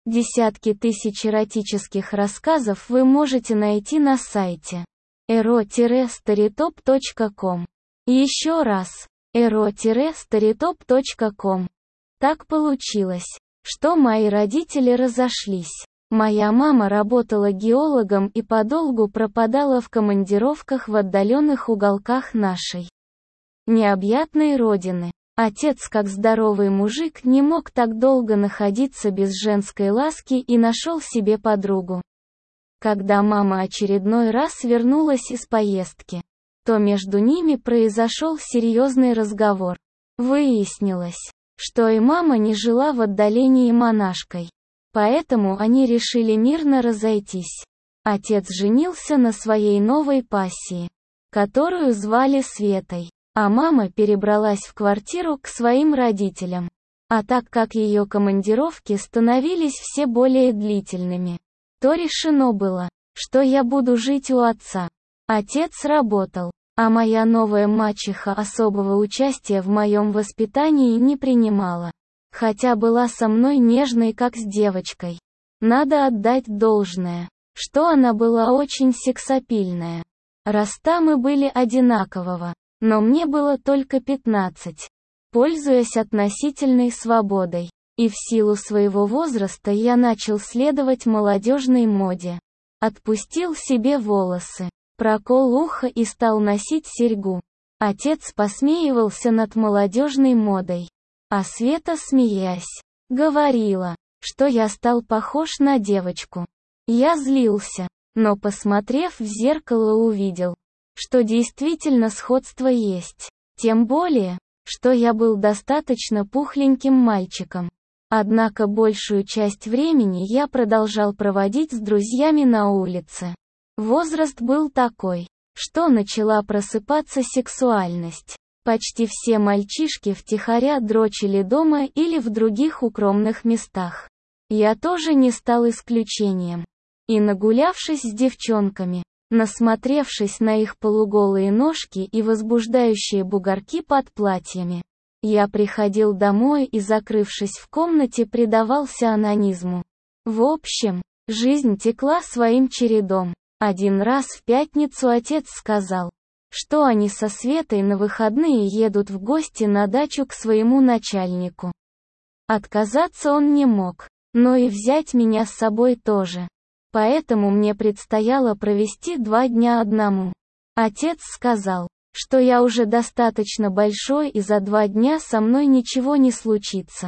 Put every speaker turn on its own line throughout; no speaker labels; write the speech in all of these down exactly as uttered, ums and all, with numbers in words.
Десятки тысяч эротических рассказов вы можете найти на сайте эро старитоп точка ком. Еще раз, эро старитоп точка ком. Так получилось, что мои родители разошлись. Моя мама работала геологом и подолгу пропадала в командировках в отдаленных уголках нашей необъятной родины. Отец, как здоровый мужик, не мог так долго находиться без женской ласки и нашел себе подругу. Когда мама очередной раз вернулась из поездки, то между ними произошел серьезный разговор. Выяснилось, что и мама не жила в отдалении монашкой. Поэтому они решили мирно разойтись. Отец женился на своей новой пассии, которую звали Светой. А мама перебралась в квартиру к своим родителям. А так как ее командировки становились все более длительными, то решено было, что я буду жить у отца. Отец работал, а моя новая мачеха особого участия в моем воспитании не принимала. Хотя была со мной нежной как с девочкой. Надо отдать должное, что она была очень сексапильная. Роста мы были одинакового. Но мне было только пятнадцать. Пользуясь относительной свободой, и в силу своего возраста я начал следовать молодежной моде. Отпустил себе волосы, прокол уха и стал носить серьгу. Отец посмеивался над молодежной модой. А Света, смеясь, говорила, что я стал похож на девочку. Я злился, но, посмотрев в зеркало, увидел, что действительно сходство есть. Тем более, что я был достаточно пухленьким мальчиком. Однако большую часть времени я продолжал проводить с друзьями на улице. Возраст был такой, что начала просыпаться сексуальность. Почти все мальчишки втихаря дрочили дома или в других укромных местах. Я тоже не стал исключением. И нагулявшись с девчонками, насмотревшись на их полуголые ножки и возбуждающие бугорки под платьями, я приходил домой и, закрывшись в комнате, предавался онанизму. В общем, жизнь текла своим чередом. Один раз в пятницу отец сказал, что они со Светой на выходные едут в гости на дачу к своему начальнику. Отказаться он не мог, но и взять меня с собой тоже. Поэтому мне предстояло провести два дня одному. Отец сказал, что я уже достаточно большой и за два дня со мной ничего не случится.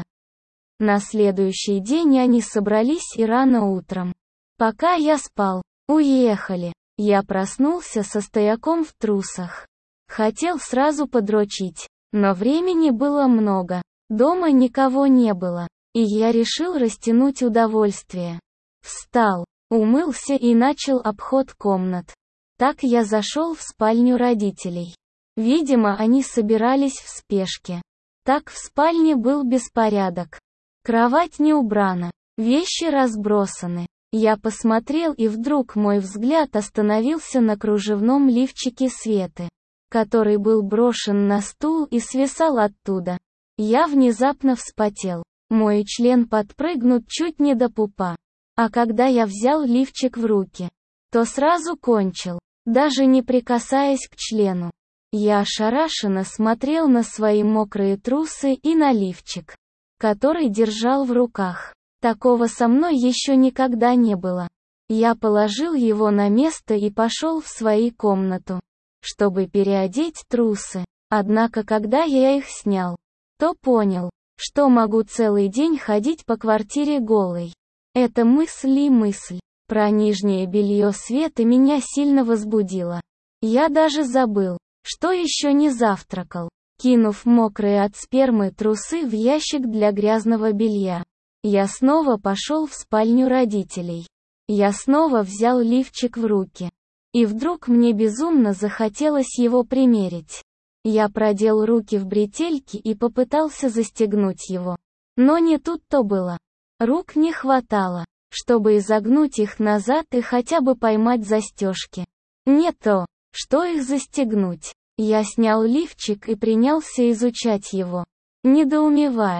На следующий день они собрались и рано утром, пока я спал, уехали. Я проснулся со стояком в трусах. Хотел сразу подрочить, но времени было много, дома никого не было, и я решил растянуть удовольствие. Встал, умылся и начал обход комнат. Так я зашел в спальню родителей. Видимо, они собирались в спешке. Так в спальне был беспорядок. Кровать не убрана, вещи разбросаны. Я посмотрел, и вдруг мой взгляд остановился на кружевном лифчике Светы, который был брошен на стул и свисал оттуда. Я внезапно вспотел. Мой член подпрыгнут чуть не до пупа. А когда я взял лифчик в руки, то сразу кончил, даже не прикасаясь к члену. Я ошарашенно смотрел на свои мокрые трусы и на лифчик, который держал в руках. Такого со мной еще никогда не было. Я положил его на место и пошел в свою комнату, чтобы переодеть трусы. Однако когда я их снял, то понял, что могу целый день ходить по квартире голой. Эта мысль и мысль про нижнее белье Светы меня сильно возбудила. Я даже забыл, что еще не завтракал. Кинув мокрые от спермы трусы в ящик для грязного белья, я снова пошел в спальню родителей. Я снова взял лифчик в руки. И вдруг мне безумно захотелось его примерить. Я продел руки в бретельки и попытался застегнуть его. Но не тут-то было. Рук не хватало, чтобы изогнуть их назад и хотя бы поймать застежки. Не то, что их застегнуть. Я снял лифчик и принялся изучать его, недоумевая,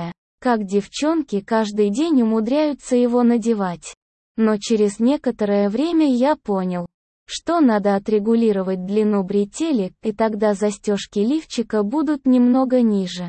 как девчонки каждый день умудряются его надевать. Но через некоторое время я понял, что надо отрегулировать длину бретелек, и тогда застежки лифчика будут немного ниже.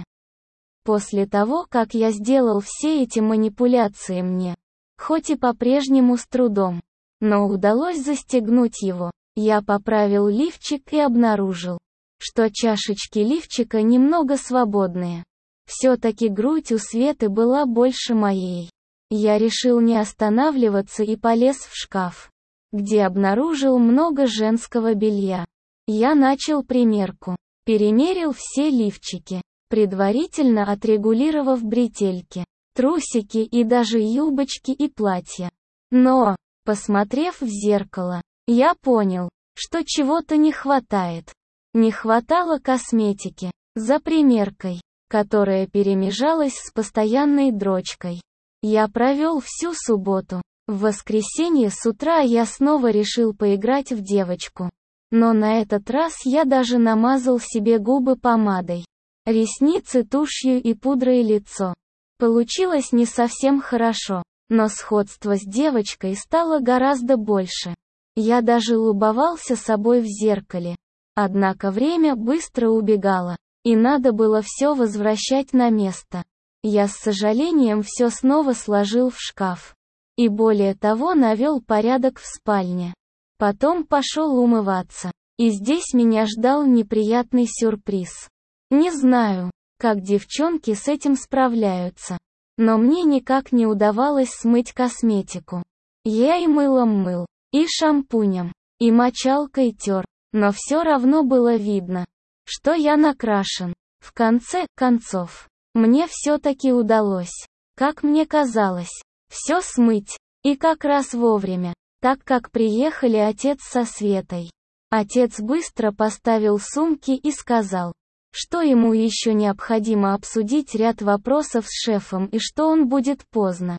После того, как я сделал все эти манипуляции, мне, хоть и по-прежнему с трудом, но удалось застегнуть его, я поправил лифчик и обнаружил, что чашечки лифчика немного свободные. Все-таки грудь у Светы была больше моей. Я решил не останавливаться и полез в шкаф, где обнаружил много женского белья. Я начал примерку, перемерил все лифчики, предварительно отрегулировав бретельки, трусики и даже юбочки и платья. Но, посмотрев в зеркало, я понял, что чего-то не хватает. Не хватало косметики, за примеркой, которая перемежалась с постоянной дрочкой. Я провел всю субботу. В воскресенье с утра я снова решил поиграть в девочку. Но на этот раз я даже намазал себе губы помадой, ресницы тушью и пудрой лицо. Получилось не совсем хорошо, но сходство с девочкой стало гораздо больше. Я даже любовался собой в зеркале. Однако время быстро убегало, и надо было все возвращать на место. Я с сожалением все снова сложил в шкаф. И более того навел порядок в спальне. Потом пошел умываться. И здесь меня ждал неприятный сюрприз. Не знаю, как девчонки с этим справляются, но мне никак не удавалось смыть косметику. Я и мылом мыл, и шампунем, и мочалкой тер, но все равно было видно, что я накрашен. В конце концов, мне все-таки удалось, как мне казалось, все смыть, и как раз вовремя, так как приехали отец со Светой. Отец быстро поставил сумки и сказал, что ему еще необходимо обсудить ряд вопросов с шефом и что он будет поздно.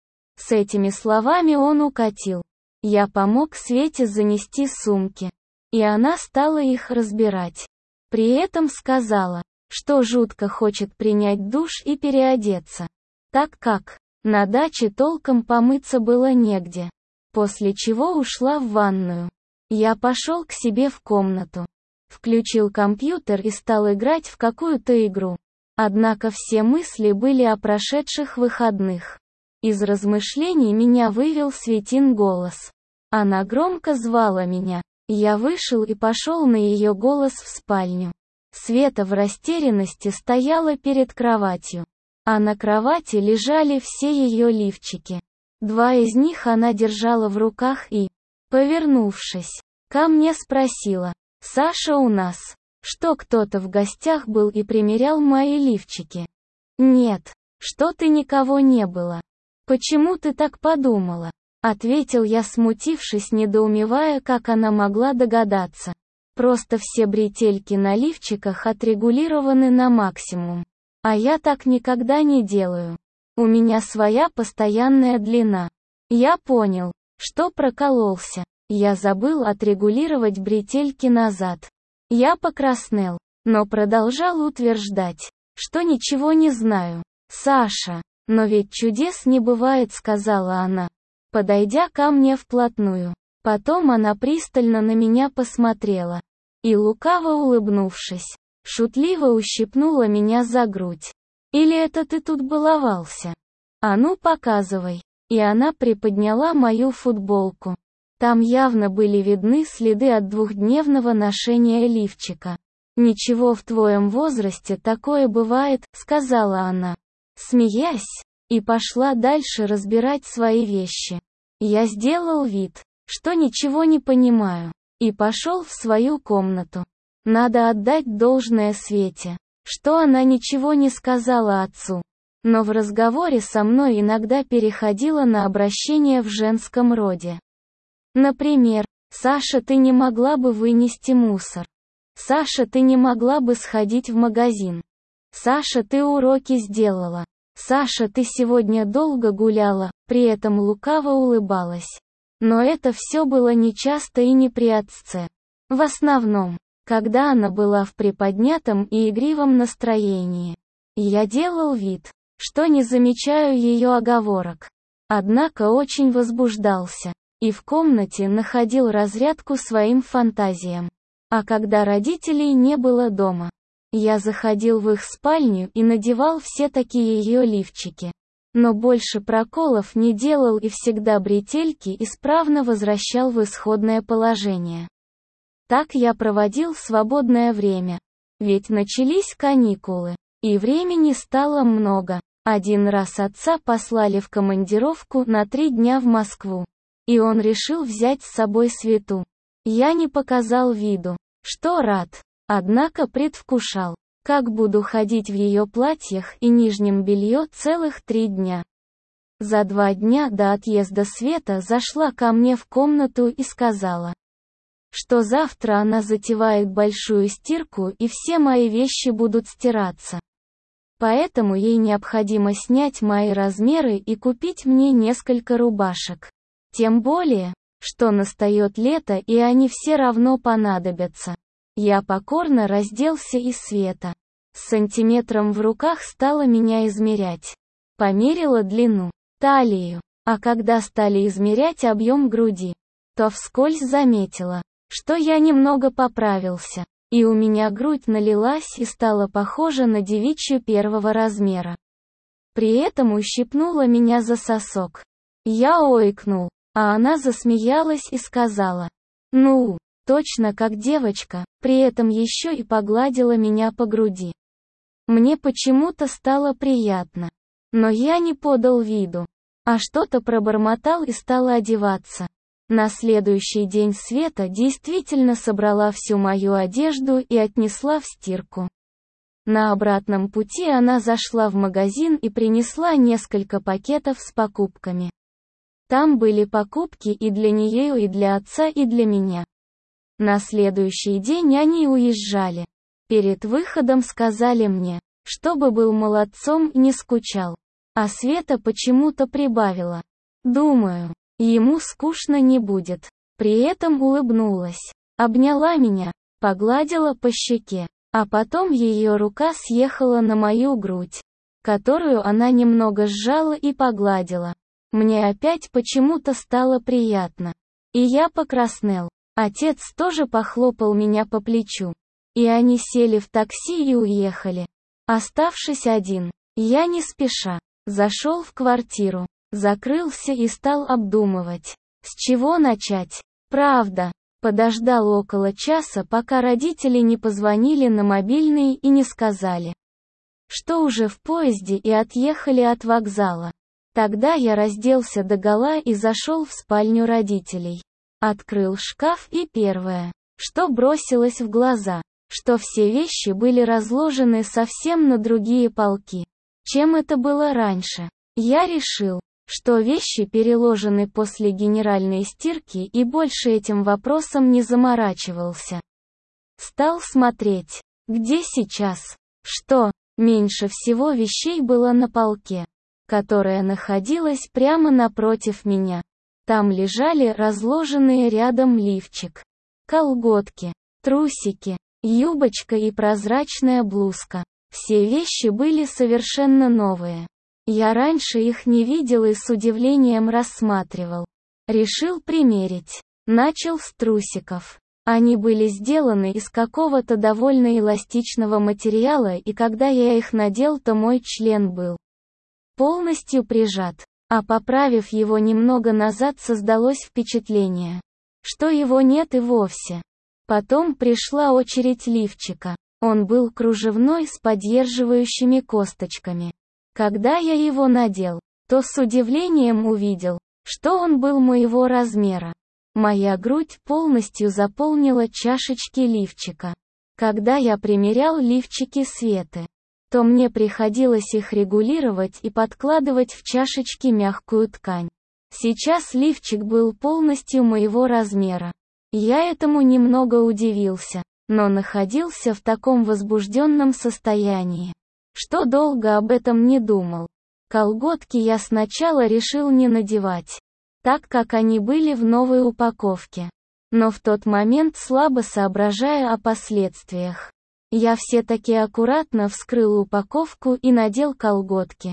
С этими словами он укатил. Я помог Свете занести сумки, и она стала их разбирать. При этом сказала, что жутко хочет принять душ и переодеться, так как на даче толком помыться было негде. После чего ушла в ванную. Я пошел к себе в комнату, включил компьютер и стал играть в какую-то игру. Однако все мысли были о прошедших выходных. Из размышлений меня вывел Светин голос. Она громко звала меня. Я вышел и пошел на ее голос в спальню. Света в растерянности стояла перед кроватью, а на кровати лежали все ее лифчики. Два из них она держала в руках и, повернувшись ко мне, спросила: «Саша, у нас что, кто-то в гостях был и примерял мои лифчики?» «Нет, что-то никого не было». «Почему ты так подумала?» Ответил я, смутившись, недоумевая, как она могла догадаться. Просто все бретельки на лифчиках отрегулированы на максимум. А я так никогда не делаю. У меня своя постоянная длина. Я понял, что прокололся. Я забыл отрегулировать бретельки назад. Я покраснел, но продолжал утверждать, что ничего не знаю. «Саша, но ведь чудес не бывает», — сказала она, подойдя ко мне вплотную. Потом она пристально на меня посмотрела и, лукаво улыбнувшись, шутливо ущипнула меня за грудь. «Или это ты тут баловался? А ну, показывай». И она приподняла мою футболку. Там явно были видны следы от двухдневного ношения лифчика. «Ничего, в твоем возрасте такое бывает», — сказала она, смеясь, и пошла дальше разбирать свои вещи. Я сделал вид, что ничего не понимаю, и пошел в свою комнату. Надо отдать должное Свете, что она ничего не сказала отцу, но в разговоре со мной иногда переходила на обращение в женском роде. Например: «Саша, ты не могла бы вынести мусор? Саша, ты не могла бы сходить в магазин? Саша, ты уроки сделала? Саша, ты сегодня долго гуляла», при этом лукаво улыбалась. Но это все было нечасто и не при отце. В основном, когда она была в приподнятом и игривом настроении. Я делал вид, что не замечаю ее оговорок. Однако очень возбуждался. И в комнате находил разрядку своим фантазиям. А когда родителей не было дома, я заходил в их спальню и надевал все такие ее лифчики. Но больше проколов не делал и всегда бретельки исправно возвращал в исходное положение. Так я проводил свободное время. Ведь начались каникулы, и времени стало много. Один раз отца послали в командировку на три дня в Москву. И он решил взять с собой Свету. Я не показал виду, что рад, однако предвкушал, как буду ходить в ее платьях и нижнем белье целых три дня. За два дня до отъезда Света зашла ко мне в комнату и сказала, что завтра она затевает большую стирку и все мои вещи будут стираться. Поэтому ей необходимо снять мои размеры и купить мне несколько рубашек. Тем более, что настает лето и они все равно понадобятся. Я покорно разделся из Света. С сантиметром в руках стала меня измерять. Померила длину, талию, а когда стали измерять объем груди, то вскользь заметила, что я немного поправился, и у меня грудь налилась и стала похожа на девичью первого размера. При этом ущипнула меня за сосок. Я ойкнул. А она засмеялась и сказала, «Ну, точно как девочка», при этом еще и погладила меня по груди. Мне почему-то стало приятно. Но я не подал виду, а что-то пробормотал и стала одеваться. На следующий день Света действительно собрала всю мою одежду и отнесла в стирку. На обратном пути она зашла в магазин и принесла несколько пакетов с покупками. Там были покупки и для нее, и для отца, и для меня. На следующий день они уезжали. Перед выходом сказали мне, чтобы был молодцом и не скучал. А Света почему-то прибавила. Думаю, ему скучно не будет. При этом улыбнулась, обняла меня, погладила по щеке, а потом ее рука съехала на мою грудь, которую она немного сжала и погладила. Мне опять почему-то стало приятно. И я покраснел. Отец тоже похлопал меня по плечу. И они сели в такси и уехали. Оставшись один, я не спеша зашел в квартиру, закрылся и стал обдумывать, с чего начать. Правда, подождал около часа, пока родители не позвонили на мобильный и не сказали, что уже в поезде и отъехали от вокзала. Тогда я разделся догола и зашел в спальню родителей. Открыл шкаф и первое, что бросилось в глаза, что все вещи были разложены совсем на другие полки, чем это было раньше. Я решил, что вещи переложены после генеральной стирки и больше этим вопросом не заморачивался. Стал смотреть, где сейчас, что, меньше всего вещей было на полке, которая находилась прямо напротив меня. Там лежали разложенные рядом лифчик, колготки, трусики, юбочка и прозрачная блузка. Все вещи были совершенно новые. Я раньше их не видел и с удивлением рассматривал. Решил примерить. Начал с трусиков. Они были сделаны из какого-то довольно эластичного материала, и когда я их надел, то мой член был полностью прижат. А поправив его немного назад, создалось впечатление, что его нет и вовсе. Потом пришла очередь лифчика. Он был кружевной с поддерживающими косточками. Когда я его надел, то с удивлением увидел, что он был моего размера. Моя грудь полностью заполнила чашечки лифчика. Когда я примерял лифчики Светы, то мне приходилось их регулировать и подкладывать в чашечки мягкую ткань. Сейчас лифчик был полностью моего размера. Я этому немного удивился, но находился в таком возбужденном состоянии, что долго об этом не думал. Колготки я сначала решил не надевать, так как они были в новой упаковке. Но в тот момент, слабо соображая о последствиях, я все-таки аккуратно вскрыл упаковку и надел колготки.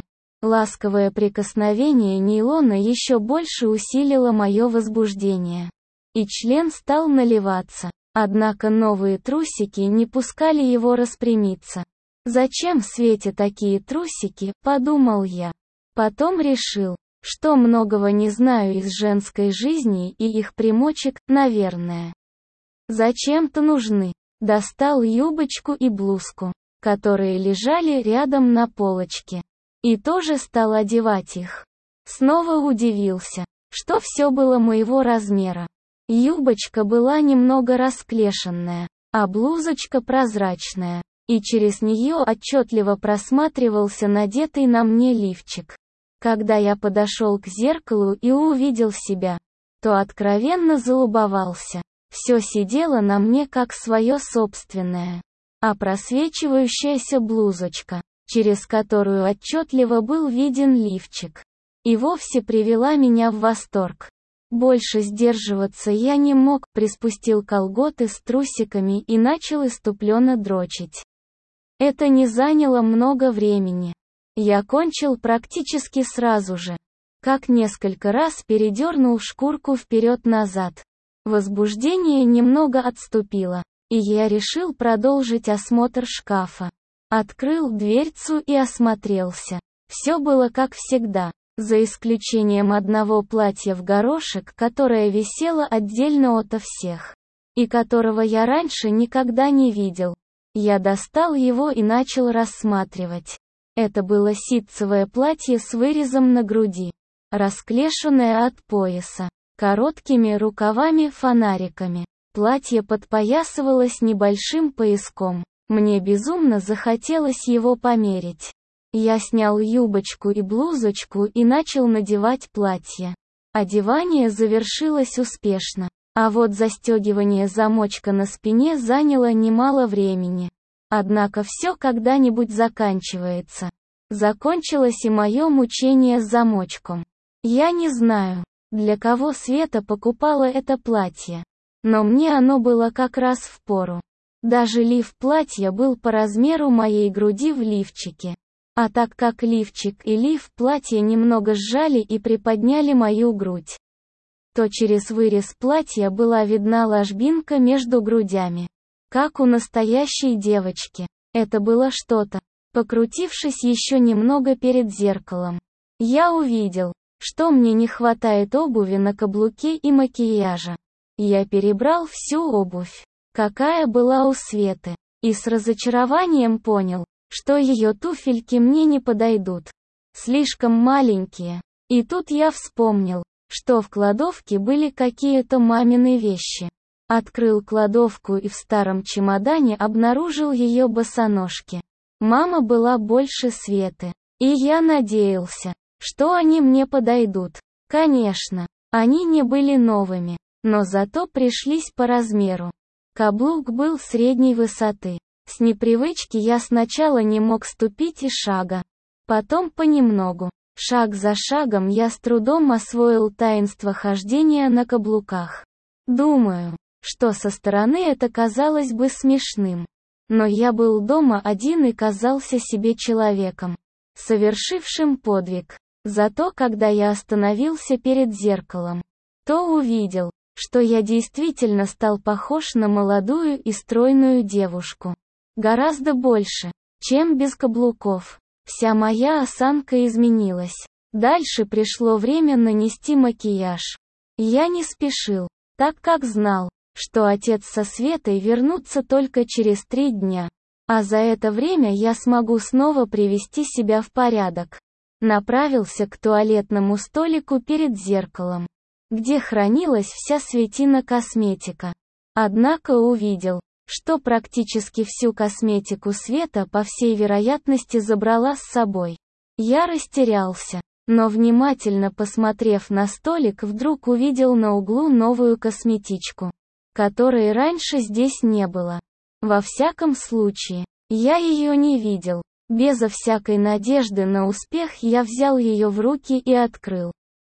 Ласковое прикосновение нейлона еще больше усилило мое возбуждение. И член стал наливаться. Однако новые трусики не пускали его распрямиться. «Зачем Свете такие трусики?» – подумал я. Потом решил, что многого не знаю из женской жизни и их примочек, наверное. Зачем-то нужны. Достал юбочку и блузку, которые лежали рядом на полочке. И тоже стал одевать их. Снова удивился, что все было моего размера. Юбочка была немного расклешенная, а блузочка прозрачная, и через нее отчетливо просматривался надетый на мне лифчик. Когда я подошел к зеркалу и увидел себя, то откровенно залюбовался. Все сидело на мне как свое собственное. А просвечивающаяся блузочка, через которую отчетливо был виден лифчик, и вовсе привела меня в восторг. Больше сдерживаться я не мог, приспустил колготы с трусиками и начал иступленно дрочить. Это не заняло много времени. Я кончил практически сразу же, как несколько раз передернул шкурку вперед-назад. Возбуждение немного отступило, и я решил продолжить осмотр шкафа. Открыл дверцу и осмотрелся. Все было как всегда, за исключением одного платья в горошек, которое висело отдельно ото всех, и которого я раньше никогда не видел. Я достал его и начал рассматривать. Это было ситцевое платье с вырезом на груди, расклешенное от пояса, короткими рукавами-фонариками. Платье подпоясывалось небольшим пояском. Мне безумно захотелось его померить. Я снял юбочку и блузочку и начал надевать платье. Одевание завершилось успешно, а вот застегивание замочка на спине заняло немало времени. Однако все когда-нибудь заканчивается. Закончилось и мое мучение с замочком. Я не знаю, для кого Света покупала это платье, но мне оно было как раз впору. Даже лиф платья был по размеру моей груди в лифчике. А так как лифчик и лиф платья немного сжали и приподняли мою грудь, то через вырез платья была видна ложбинка между грудями. Как у настоящей девочки. Это было что-то. Покрутившись еще немного перед зеркалом, я увидел, что мне не хватает обуви на каблуке и макияжа. Я перебрал всю обувь, какая была у Светы, и с разочарованием понял, что ее туфельки мне не подойдут. Слишком маленькие. И тут я вспомнил, что в кладовке были какие-то мамины вещи. Открыл кладовку и в старом чемодане обнаружил ее босоножки. Мама была больше Светы, и я надеялся, что они мне подойдут. Конечно, они не были новыми, но зато пришлись по размеру. Каблук был средней высоты. С непривычки я сначала не мог ступить и шага. Потом понемногу, шаг за шагом я с трудом освоил таинство хождения на каблуках. Думаю, что со стороны это казалось бы смешным. Но я был дома один и казался себе человеком, совершившим подвиг. Зато когда я остановился перед зеркалом, то увидел, что я действительно стал похож на молодую и стройную девушку. Гораздо больше, чем без каблуков. Вся моя осанка изменилась. Дальше пришло время нанести макияж. Я не спешил, так как знал, что отец со Светой вернутся только через три дня. А за это время я смогу снова привести себя в порядок. Направился к туалетному столику перед зеркалом, где хранилась вся Светина косметика. Однако увидел, что практически всю косметику Света по всей вероятности забрала с собой. Я растерялся, но внимательно посмотрев на столик, вдруг увидел на углу новую косметичку, которой раньше здесь не было. Во всяком случае, я ее не видел. Безо всякой надежды на успех я взял ее в руки и открыл.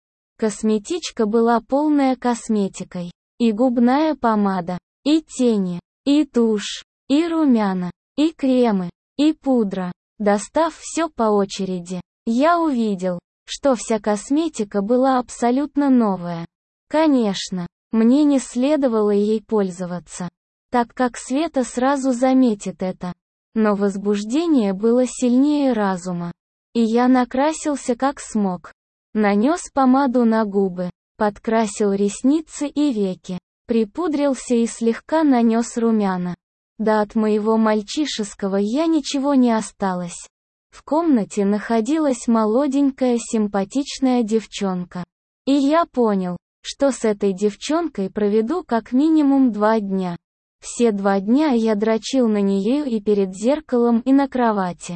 Косметичка была полная косметикой. И губная помада, и тени, и тушь, и румяна, и кремы, и пудра. Достав все по очереди, Я увидел, что вся косметика была абсолютно новая. Конечно, мне не следовало ей пользоваться, так как Света сразу заметит это. Но возбуждение было сильнее разума. И я накрасился как смог. Нанес помаду на губы, подкрасил ресницы и веки, припудрился и слегка нанес румяна. Да от моего мальчишеского я ничего не осталось. В комнате находилась молоденькая симпатичная девчонка. И я понял, что с этой девчонкой проведу как минимум два дня. Все два дня я дрочил на нее и перед зеркалом, и на кровати.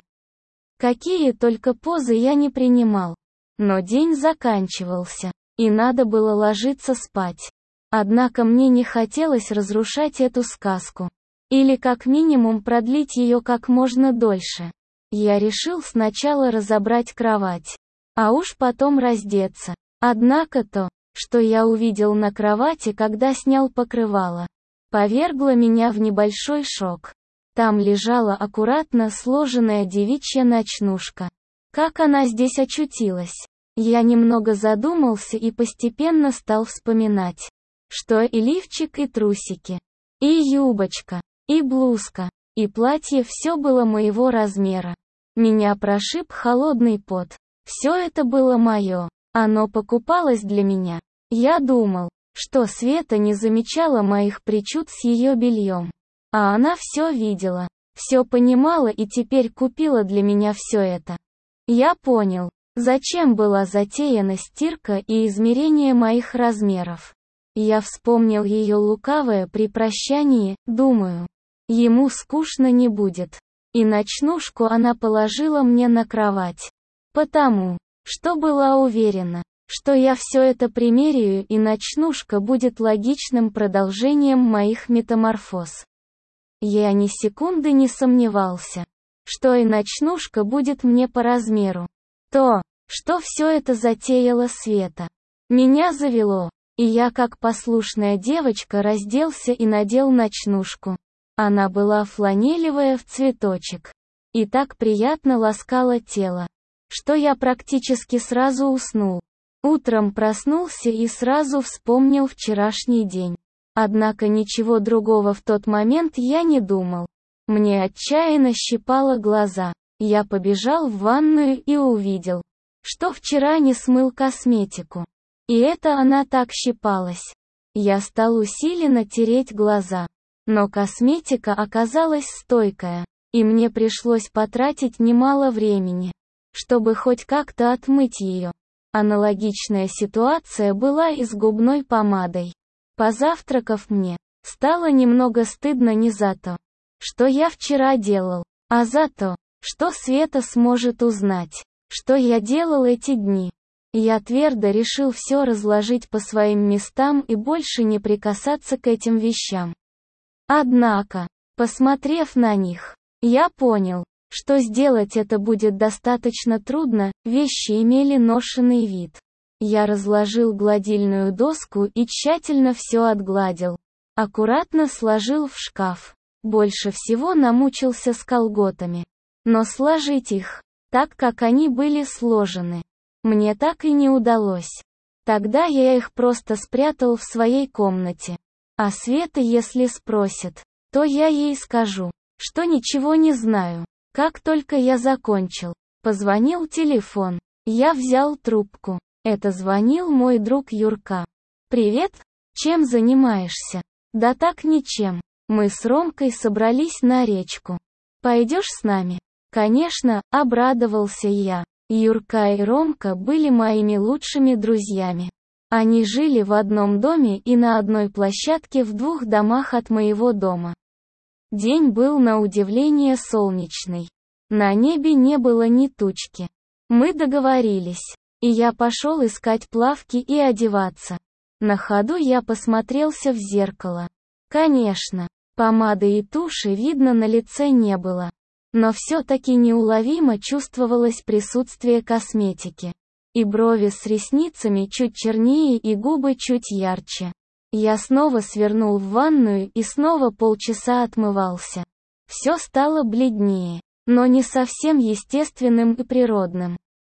Какие только позы я не принимал. Но день заканчивался, и надо было ложиться спать. Однако мне не хотелось разрушать эту сказку. Или как минимум продлить ее как можно дольше. Я решил сначала разобрать кровать, а уж потом раздеться. Однако то, что я увидел на кровати, когда снял покрывало, повергло меня в небольшой шок. Там лежала аккуратно сложенная девичья ночнушка. Как она здесь очутилась? Я немного задумался и постепенно стал вспоминать, что и лифчик, и трусики, и юбочка, и блузка, и платье — все было моего размера. Меня прошиб холодный пот. Все это было мое. Оно покупалось для меня. Я думал, что Света не замечала моих причуд с ее бельем. А она все видела, все понимала и теперь купила для меня все это. Я понял, зачем была затеяна стирка и измерение моих размеров. Я вспомнил ее лукавое при прощании, думаю, ему скучно не будет. И ночнушку она положила мне на кровать. Потому, что была уверена, что я все это примеряю и ночнушка будет логичным продолжением моих метаморфоз. Я ни секунды не сомневался, что и ночнушка будет мне по размеру. То, что все это затеяла Света, меня завело, и я как послушная девочка разделся и надел ночнушку. Она была фланелевая в цветочек. И так приятно ласкала тело, что я практически сразу уснул. Утром проснулся и сразу вспомнил вчерашний день. Однако ничего другого в тот момент я не думал. Мне отчаянно щипало глаза. Я побежал в ванную и увидел, что вчера не смыл косметику. И это она так щипалась. Я стал усиленно тереть глаза. Но косметика оказалась стойкая, и мне пришлось потратить немало времени, чтобы хоть как-то отмыть ее. Аналогичная ситуация была и с губной помадой. Позавтракав, мне стало немного стыдно не за то, что я вчера делал, а за то, что Света сможет узнать, что я делал эти дни. Я твердо решил все разложить по своим местам и больше не прикасаться к этим вещам. Однако, посмотрев на них, я понял, что сделать это будет достаточно трудно, вещи имели ношенный вид. Я разложил гладильную доску и тщательно все отгладил. Аккуратно сложил в шкаф. Больше всего намучился с колготами. Но сложить их, так как они были сложены, мне так и не удалось. Тогда я их просто спрятал в своей комнате. А Света, если спросит, то я ей скажу, что ничего не знаю. Как только я закончил, позвонил телефон. Я взял трубку. Это звонил мой друг Юрка. «Привет, чем занимаешься?» «Да так ничем. Мы с Ромкой собрались на речку. Пойдешь с нами?» «Конечно», — обрадовался я. Юрка и Ромка были моими лучшими друзьями. Они жили в одном доме и на одной площадке в двух домах от моего дома. День был на удивление солнечный. На небе не было ни тучки. Мы договорились, и я пошел искать плавки и одеваться. На ходу я посмотрелся в зеркало. Конечно, помады и туши видно на лице не было. Но все-таки неуловимо чувствовалось присутствие косметики. И брови с ресницами чуть чернее и губы чуть ярче. Я снова свернул в ванную и снова полчаса отмывался. Все стало бледнее, но не совсем естественным и природным.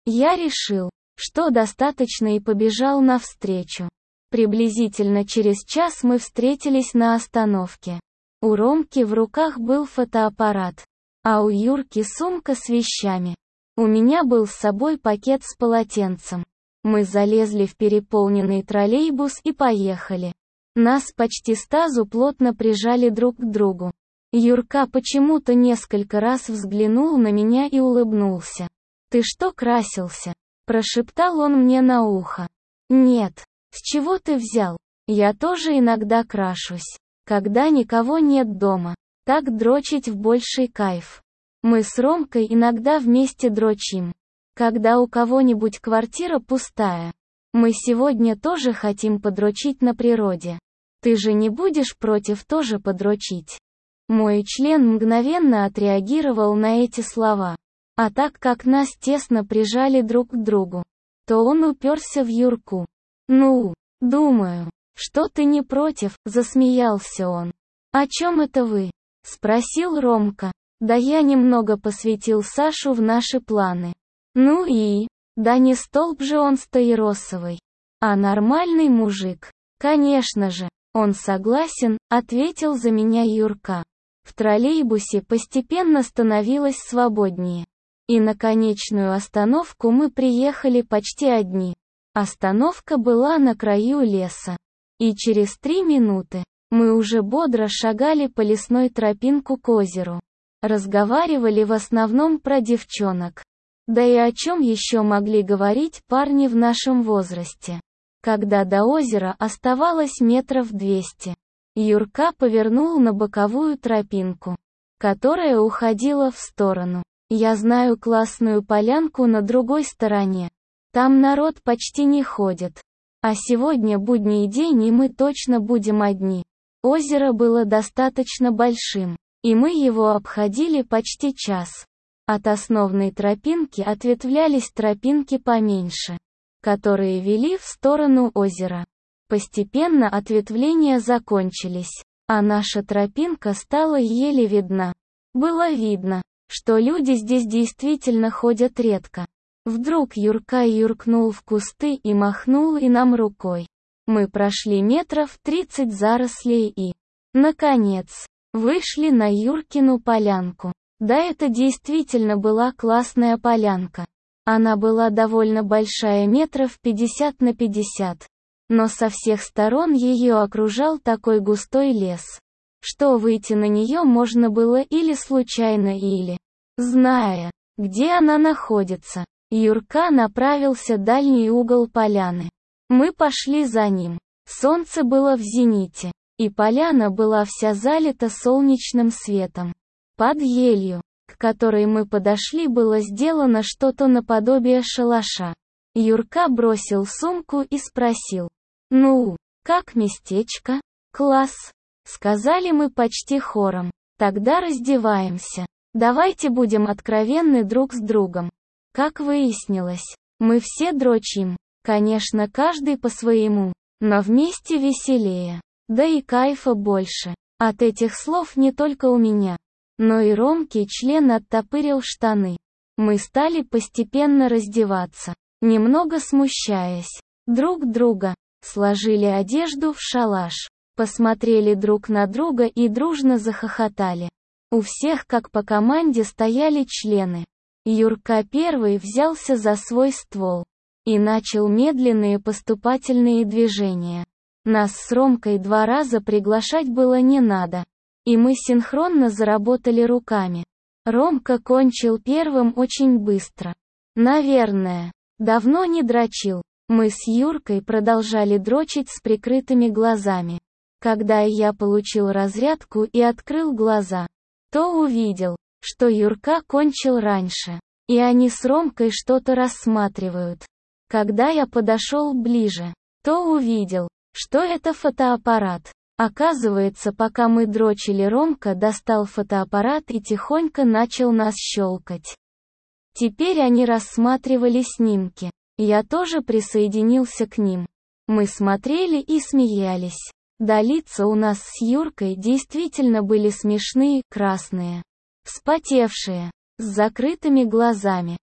Я решил, что достаточно, и побежал навстречу. Приблизительно через час мы встретились на остановке. У Ромки в руках был фотоаппарат, а у Юрки сумка с вещами. У меня был с собой пакет с полотенцем. Мы залезли в переполненный троллейбус и поехали. Нас почти с тазу плотно прижали друг к другу. Юрка почему-то несколько раз взглянул на меня и улыбнулся. «Ты что, красился?» – прошептал он мне на ухо. «Нет. С чего ты взял? Я тоже иногда крашусь. Когда никого нет дома. Так дрочить в больший кайф. Мы с Ромкой иногда вместе дрочим. Когда у кого-нибудь квартира пустая. Мы сегодня тоже хотим подрочить на природе. Ты же не будешь против тоже подрочить?» Мой член мгновенно отреагировал на эти слова. А так как нас тесно прижали друг к другу, то он уперся в Юрку. «Ну, думаю, что ты не против», — засмеялся он. «О чем это вы?» — спросил Ромка. «Да я немного посвятил Сашу в наши планы». «Ну и? Да не столб же он стаиросовый, а нормальный мужик». «Конечно же, он согласен», — ответил за меня Юрка. В троллейбусе постепенно становилось свободнее. И на конечную остановку мы приехали почти одни. Остановка была на краю леса. И через три минуты мы уже бодро шагали по лесной тропинку к озеру. Разговаривали в основном про девчонок. Да и о чем еще могли говорить парни в нашем возрасте? Когда до озера оставалось метров двести, Юрка повернул на боковую тропинку, которая уходила в сторону. «Я знаю классную полянку на другой стороне. Там народ почти не ходит. А сегодня будний день, и мы точно будем одни». Озеро было достаточно большим, и мы его обходили почти час. От основной тропинки ответвлялись тропинки поменьше, которые вели в сторону озера. Постепенно ответвления закончились, а наша тропинка стала еле видна. Было видно, что люди здесь действительно ходят редко. Вдруг Юрка юркнул в кусты и махнул и нам рукой. Мы прошли метров тридцать зарослей и, наконец, вышли на Юркину полянку. Да, это действительно была классная полянка. Она была довольно большая, метров пятьдесят на пятьдесят. Но со всех сторон ее окружал такой густой лес, что выйти на нее можно было или случайно, или, зная, где она находится. Юрка направился в дальний угол поляны. Мы пошли за ним. Солнце было в зените, и поляна была вся залита солнечным светом. Под елью, к которой мы подошли, было сделано что-то наподобие шалаша. Юрка бросил сумку и спросил: «Ну, как местечко?» «Класс», — сказали мы почти хором. «Тогда раздеваемся. Давайте будем откровенны друг с другом». Как выяснилось, мы все дрочим. Конечно, каждый по-своему, но вместе веселее. Да и кайфа больше. От этих слов не только у меня, но и Ромке член оттопырил штаны. Мы стали постепенно раздеваться, немного смущаясь друг друга, сложили одежду в шалаш, посмотрели друг на друга и дружно захохотали. У всех как по команде стояли члены. Юрка первый взялся за свой ствол и начал медленные поступательные движения. Нас с Ромкой два раза приглашать было не надо, и мы синхронно заработали руками. Ромка кончил первым очень быстро. Наверное, давно не дрочил. Мы с Юркой продолжали дрочить с прикрытыми глазами. Когда я получил разрядку и открыл глаза, то увидел, что Юрка кончил раньше, и они с Ромкой что-то рассматривают. Когда я подошел ближе, то увидел, что это фотоаппарат. Оказывается, пока мы дрочили, Ромка достал фотоаппарат и тихонько начал нас щелкать. Теперь они рассматривали снимки. Я тоже присоединился к ним. Мы смотрели и смеялись. Да, лица у нас с Юркой действительно были смешные, красные, вспотевшие, с закрытыми глазами.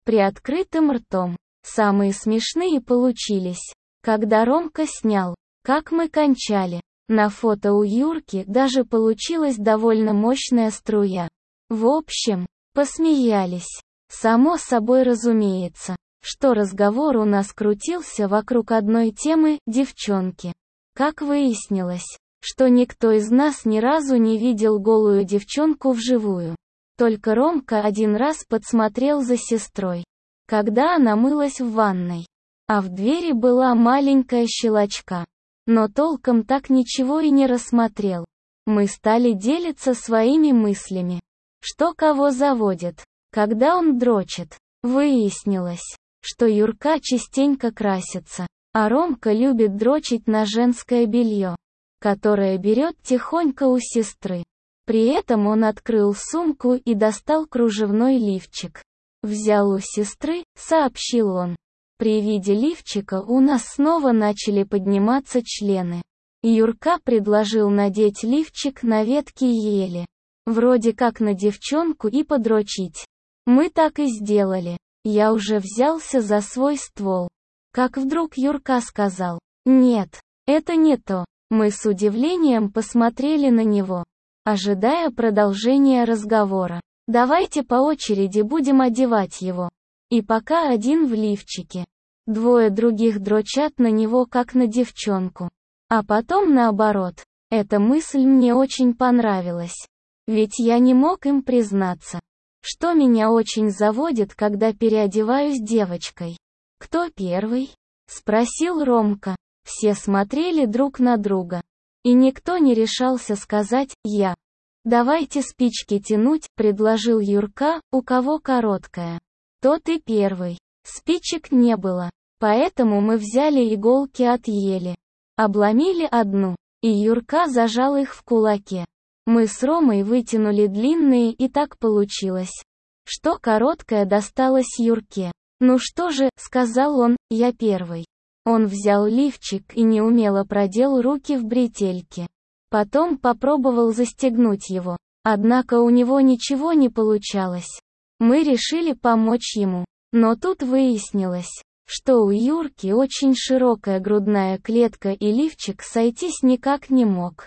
приоткрытым ртом. Самые смешные получились, когда Ромка снял, как мы кончали. На фото у Юрки даже получилась довольно мощная струя. В общем, посмеялись. Само собой разумеется, что разговор у нас крутился вокруг одной темы – девчонки. Как выяснилось, что никто из нас ни разу не видел голую девчонку вживую. Только Ромка один раз подсмотрел за сестрой, когда она мылась в ванной. А в двери была маленькая щелочка. Но толком так ничего и не рассмотрел. Мы стали делиться своими мыслями. Что кого заводит, когда он дрочит. Выяснилось, что Юрка частенько красится, а Ромка любит дрочить на женское белье, которое берет тихонько у сестры. При этом он открыл сумку и достал кружевной лифчик. «Взял у сестры», — сообщил он. При виде лифчика у нас снова начали подниматься члены. Юрка предложил надеть лифчик на ветки ели. Вроде как на девчонку и подрочить. Мы так и сделали. Я уже взялся за свой ствол. Как вдруг Юрка сказал: «Нет, это не то». Мы с удивлением посмотрели на него, ожидая продолжения разговора. «Давайте по очереди будем одевать его. И пока один в лифчике. Двое других дрочат на него как на девчонку. А потом наоборот». Эта мысль мне очень понравилась. Ведь я не мог им признаться, что меня очень заводит, когда переодеваюсь девочкой. «Кто первый?» — спросил Ромка. Все смотрели друг на друга. И никто не решался сказать «я». «Давайте спички тянуть», — предложил Юрка, у кого короткая. Тот и первый. Спичек не было, поэтому мы взяли иголки от ели. Обломили одну, и Юрка зажал их в кулаке. Мы с Ромой вытянули длинные, и так получилось, что короткая досталась Юрке. «Ну что же», — сказал он, — «я первый». Он взял лифчик и неумело продел руки в бретельке. Потом попробовал застегнуть его. Однако у него ничего не получалось. Мы решили помочь ему. Но тут выяснилось, что у Юрки очень широкая грудная клетка и лифчик сойтись никак не мог.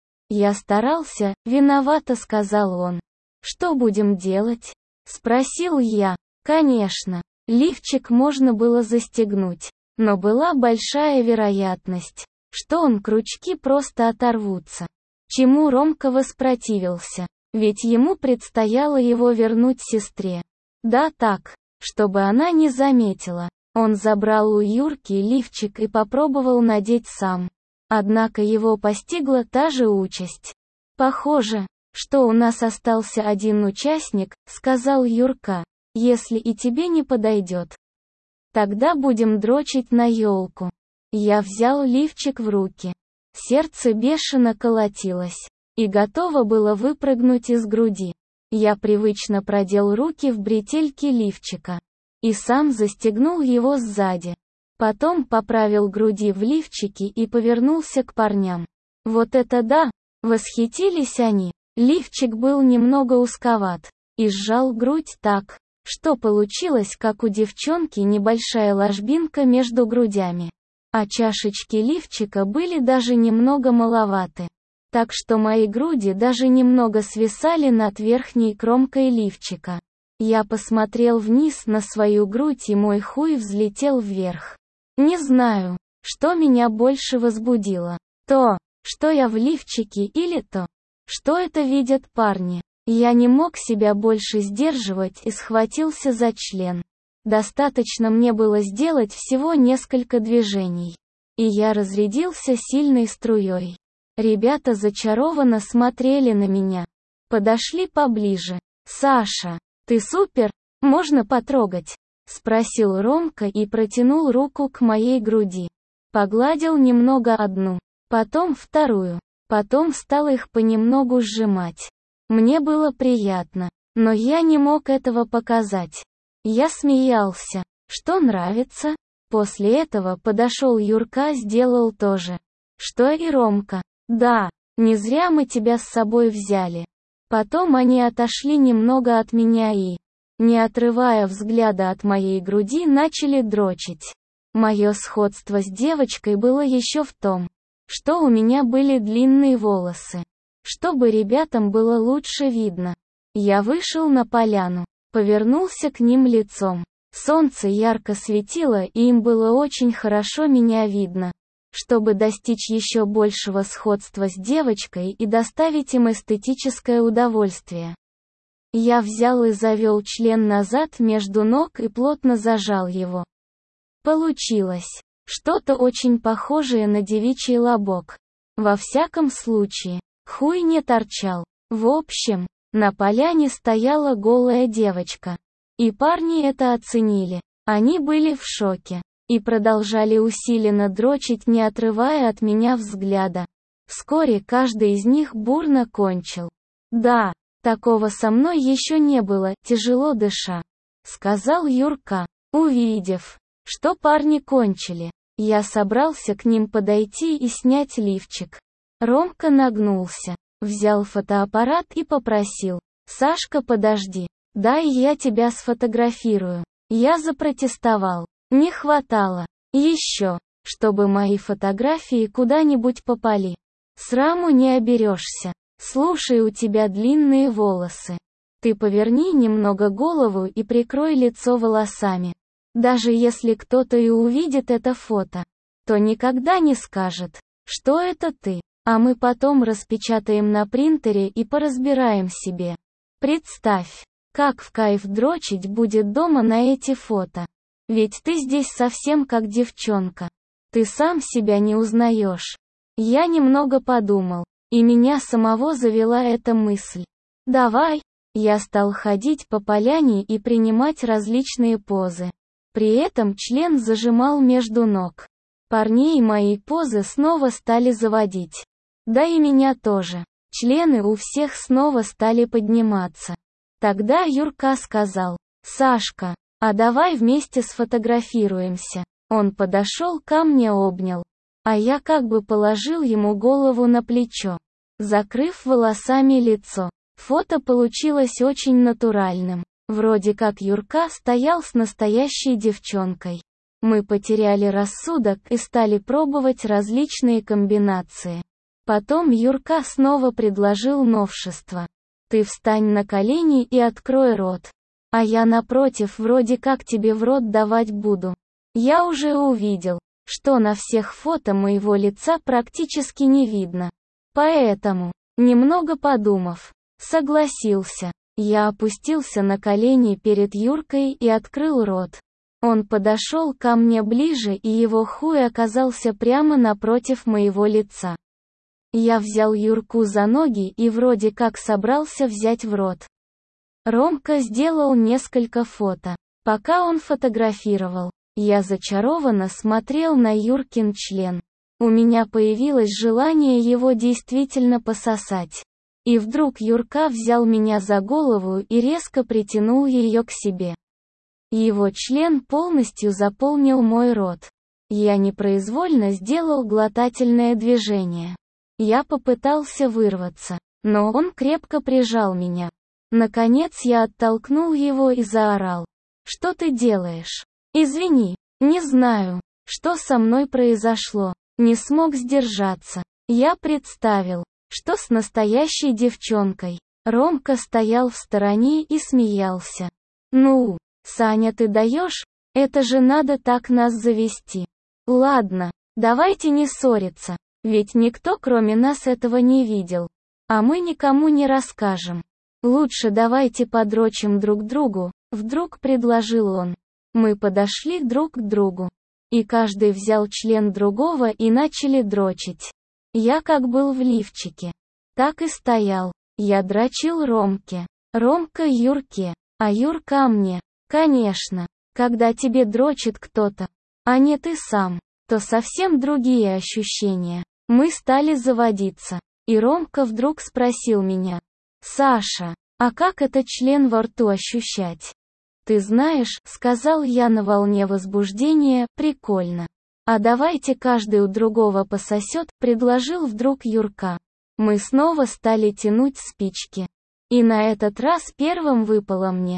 «Я старался», — виновато сказал он. «Что будем делать?» — спросил я. Конечно, лифчик можно было застегнуть, но была большая вероятность, что он крючки просто оторвутся. Чему Ромка воспротивился, ведь ему предстояло его вернуть сестре. Да так, чтобы она не заметила. Он забрал у Юрки лифчик и попробовал надеть сам. Однако его постигла та же участь. «Похоже, что у нас остался один участник», — сказал Юрка. «Если и тебе не подойдет, тогда будем дрочить на елку». Я взял лифчик в руки. Сердце бешено колотилось и готово было выпрыгнуть из груди. Я привычно продел руки в бретельки лифчика и сам застегнул его сзади. Потом поправил груди в лифчике и повернулся к парням. «Вот это да!» — восхитились они. Лифчик был немного узковат и сжал грудь так, что получилось, как у девчонки, небольшая ложбинка между грудями. А чашечки лифчика были даже немного маловаты. Так что мои груди даже немного свисали над верхней кромкой лифчика. Я посмотрел вниз на свою грудь, и мой хуй взлетел вверх. Не знаю, что меня больше возбудило. То, что я в лифчике, или то, что это видят парни. Я не мог себя больше сдерживать и схватился за член. Достаточно мне было сделать всего несколько движений, и я разрядился сильной струей. Ребята зачарованно смотрели на меня. Подошли поближе. «Саша, ты супер, можно потрогать?» — спросил Ромка и протянул руку к моей груди. Погладил немного одну, потом вторую, потом стал их понемногу сжимать. Мне было приятно, но я не мог этого показать. Я смеялся. «Что нравится?» После этого подошел Юрка, сделал то же, что и Ромка. «Да, не зря мы тебя с собой взяли». Потом они отошли немного от меня и... не отрывая взгляда от моей груди, начали дрочить. Мое сходство с девочкой было еще в том, что у меня были длинные волосы. Чтобы ребятам было лучше видно, я вышел на поляну, повернулся к ним лицом. Солнце ярко светило, и им было очень хорошо меня видно. Чтобы достичь еще большего сходства с девочкой и доставить им эстетическое удовольствие, я взял и завел член назад между ног и плотно зажал его. Получилось что-то очень похожее на девичий лобок. Во всяком случае, хуй не торчал. В общем, на поляне стояла голая девочка. И парни это оценили. Они были в шоке. И продолжали усиленно дрочить, не отрывая от меня взгляда. Вскоре каждый из них бурно кончил. «Да, такого со мной еще не было», тяжело дыша, сказал Юрка. Увидев, что парни кончили, я собрался к ним подойти и снять лифчик. Ромка нагнулся, взял фотоаппарат и попросил: «Сашка, подожди, дай я тебя сфотографирую». Я запротестовал. Не хватало еще, чтобы мои фотографии куда-нибудь попали. Сраму не оберешься. Слушай, у тебя длинные волосы. Ты поверни немного голову и прикрой лицо волосами. Даже если кто-то и увидит это фото, то никогда не скажет, что это ты, а мы потом распечатаем на принтере и поразбираем себе. Представь, как в кайф дрочить будет дома на эти фото. Ведь ты здесь совсем как девчонка. Ты сам себя не узнаешь. Я немного подумал, и меня самого завела эта мысль. Давай. Я стал ходить по поляне и принимать различные позы. При этом член зажимал между ног. Парней мои позы снова стали заводить. Да и меня тоже. Члены у всех снова стали подниматься. Тогда Юрка сказал: «Сашка, а давай вместе сфотографируемся». Он подошел ко мне, обнял. А я как бы положил ему голову на плечо, закрыв волосами лицо. Фото получилось очень натуральным. Вроде как Юрка стоял с настоящей девчонкой. Мы потеряли рассудок и стали пробовать различные комбинации. Потом Юрка снова предложил новшество. «Ты встань на колени и открой рот. А я напротив вроде как тебе в рот давать буду». Я уже увидел, что на всех фото моего лица практически не видно. Поэтому, немного подумав, согласился. Я опустился на колени перед Юркой и открыл рот. Он подошел ко мне ближе, и его хуй оказался прямо напротив моего лица. Я взял Юрку за ноги и вроде как собрался взять в рот. Ромка сделал несколько фото. Пока он фотографировал, я зачарованно смотрел на Юркин член. У меня появилось желание его действительно пососать. И вдруг Юрка взял меня за голову и резко притянул ее к себе. Его член полностью заполнил мой рот. Я непроизвольно сделал глотательное движение. Я попытался вырваться, но он крепко прижал меня. Наконец я оттолкнул его и заорал: «Что ты делаешь?» «Извини, не знаю, что со мной произошло». Не смог сдержаться. Я представил, что с настоящей девчонкой. Ромка стоял в стороне и смеялся. «Ну, Саня, ты даешь? Это же надо так нас завести. Ладно, давайте не ссориться, ведь никто кроме нас этого не видел. А мы никому не расскажем. Лучше давайте подрочим друг другу», вдруг предложил он. Мы подошли друг к другу. И каждый взял член другого и начали дрочить. Я как был в лифчике, так и стоял. Я дрочил Ромке, Ромка Юрке, а Юрка мне. Конечно, когда тебе дрочит кто-то, а не ты сам, то совсем другие ощущения. Мы стали заводиться. И Ромка вдруг спросил меня: «Саша, а как это член во рту ощущать?» «Ты знаешь», — сказал я на волне возбуждения, — «прикольно. А давайте каждый у другого пососет», — предложил вдруг Юрка. Мы снова стали тянуть спички. И на этот раз первым выпало мне.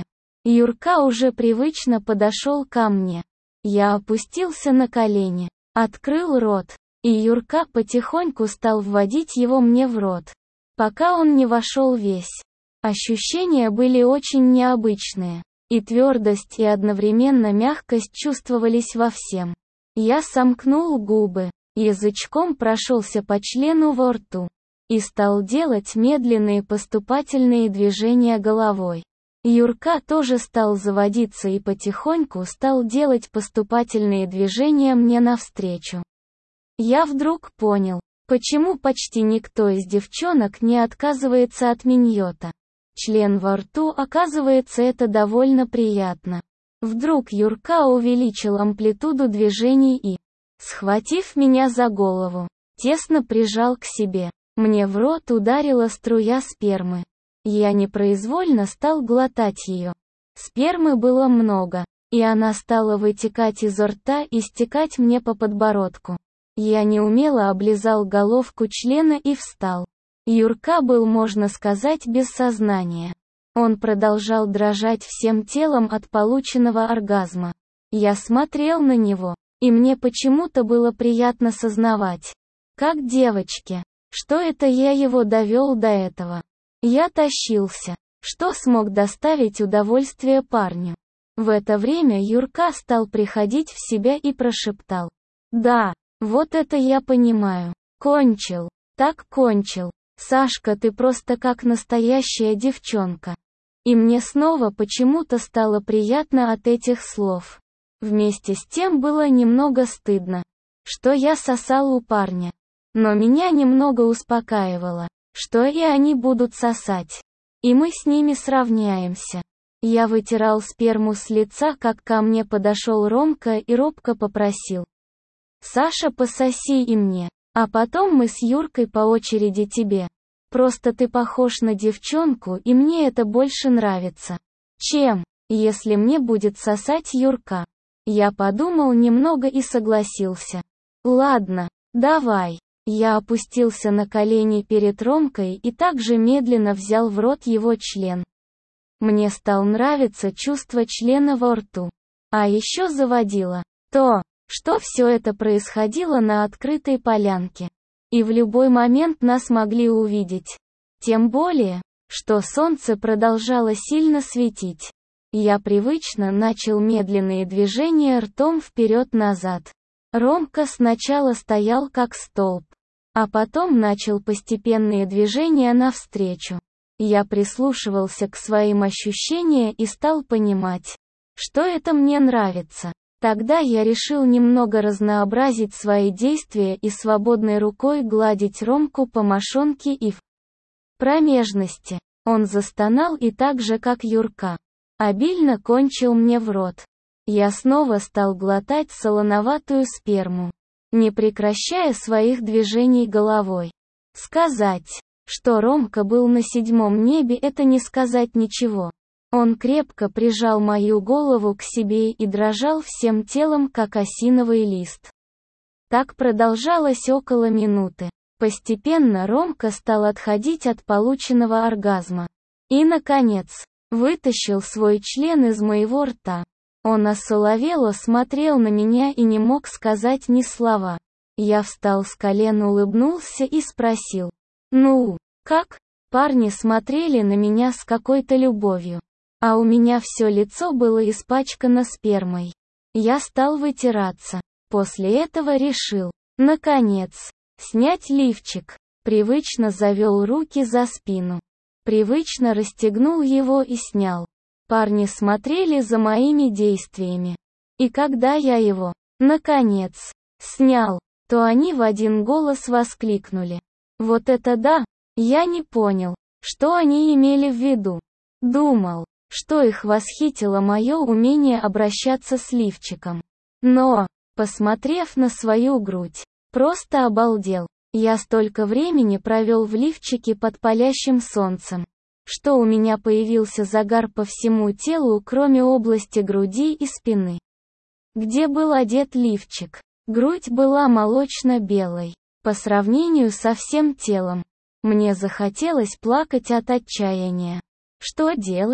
Юрка уже привычно подошел ко мне. Я опустился на колени, открыл рот, и Юрка потихоньку стал вводить его мне в рот, пока он не вошел весь. Ощущения были очень необычные, и твердость и одновременно мягкость чувствовались во всем. Я сомкнул губы, язычком прошелся по члену во рту и стал делать медленные поступательные движения головой. Юрка тоже стал заводиться и потихоньку стал делать поступательные движения мне навстречу. Я вдруг понял, почему почти никто из девчонок не отказывается от миньота. Член во рту, оказывается, это довольно приятно. Вдруг Юрка увеличил амплитуду движений и, схватив меня за голову, тесно прижал к себе. Мне в рот ударила струя спермы. Я непроизвольно стал глотать ее. Спермы было много, и она стала вытекать изо рта и стекать мне по подбородку. Я неумело облизал головку члена и встал. Юрка был, можно сказать, без сознания. Он продолжал дрожать всем телом от полученного оргазма. Я смотрел на него, и мне почему-то было приятно сознавать, как девочке, что это я его довел до этого. Я тащился, что смог доставить удовольствие парню. В это время Юрка стал приходить в себя и прошептал: «Да, вот это я понимаю. Кончил. Так кончил. Сашка, ты просто как настоящая девчонка». И мне снова почему-то стало приятно от этих слов. Вместе с тем было немного стыдно, что я сосал у парня. Но меня немного успокаивало, что и они будут сосать. И мы с ними сравняемся. Я вытирал сперму с лица, как ко мне подошел Ромка и робко попросил: «Саша, пососи и мне, а потом мы с Юркой по очереди тебе. Просто ты похож на девчонку, и мне это больше нравится, чем, если мне будет сосать Юрка». Я подумал немного и согласился. «Ладно, давай». Я опустился на колени перед Ромкой и также медленно взял в рот его член. Мне стало нравиться чувство члена во рту. А еще заводило то, что все это происходило на открытой полянке. И в любой момент нас могли увидеть. Тем более, что солнце продолжало сильно светить. Я привычно начал медленные движения ртом вперед-назад. Ромка сначала стоял как столб, а потом начал постепенные движения навстречу. Я прислушивался к своим ощущениям и стал понимать, что это мне нравится. Тогда я решил немного разнообразить свои действия и свободной рукой гладить Ромку по мошонке и в промежности. Он застонал и так же, как Юрка, обильно кончил мне в рот. Я снова стал глотать солоноватую сперму, не прекращая своих движений головой. Сказать, что Ромка был на седьмом небе, это не сказать ничего. Он крепко прижал мою голову к себе и дрожал всем телом, как осиновый лист. Так продолжалось около минуты. Постепенно Ромка стал отходить от полученного оргазма. И, наконец, вытащил свой член из моего рта. Он осоловело смотрел на меня и не мог сказать ни слова. Я встал с колен, улыбнулся и спросил: «Ну, как?» Парни смотрели на меня с какой-то любовью. А у меня все лицо было испачкано спермой. Я стал вытираться. После этого решил, наконец, снять лифчик. Привычно завел руки за спину. Привычно расстегнул его и снял. Парни смотрели за моими действиями. И когда я его, наконец, снял, то они в один голос воскликнули: «Вот это да!» Я не понял, что они имели в виду. Думал, что их восхитило мое умение обращаться с лифчиком. Но, посмотрев на свою грудь, просто обалдел. Я столько времени провел в лифчике под палящим солнцем, что у меня появился загар по всему телу, кроме области груди и спины, где был одет лифчик. Грудь была молочно-белой, по сравнению со всем телом. Мне захотелось плакать от отчаяния. Что делать?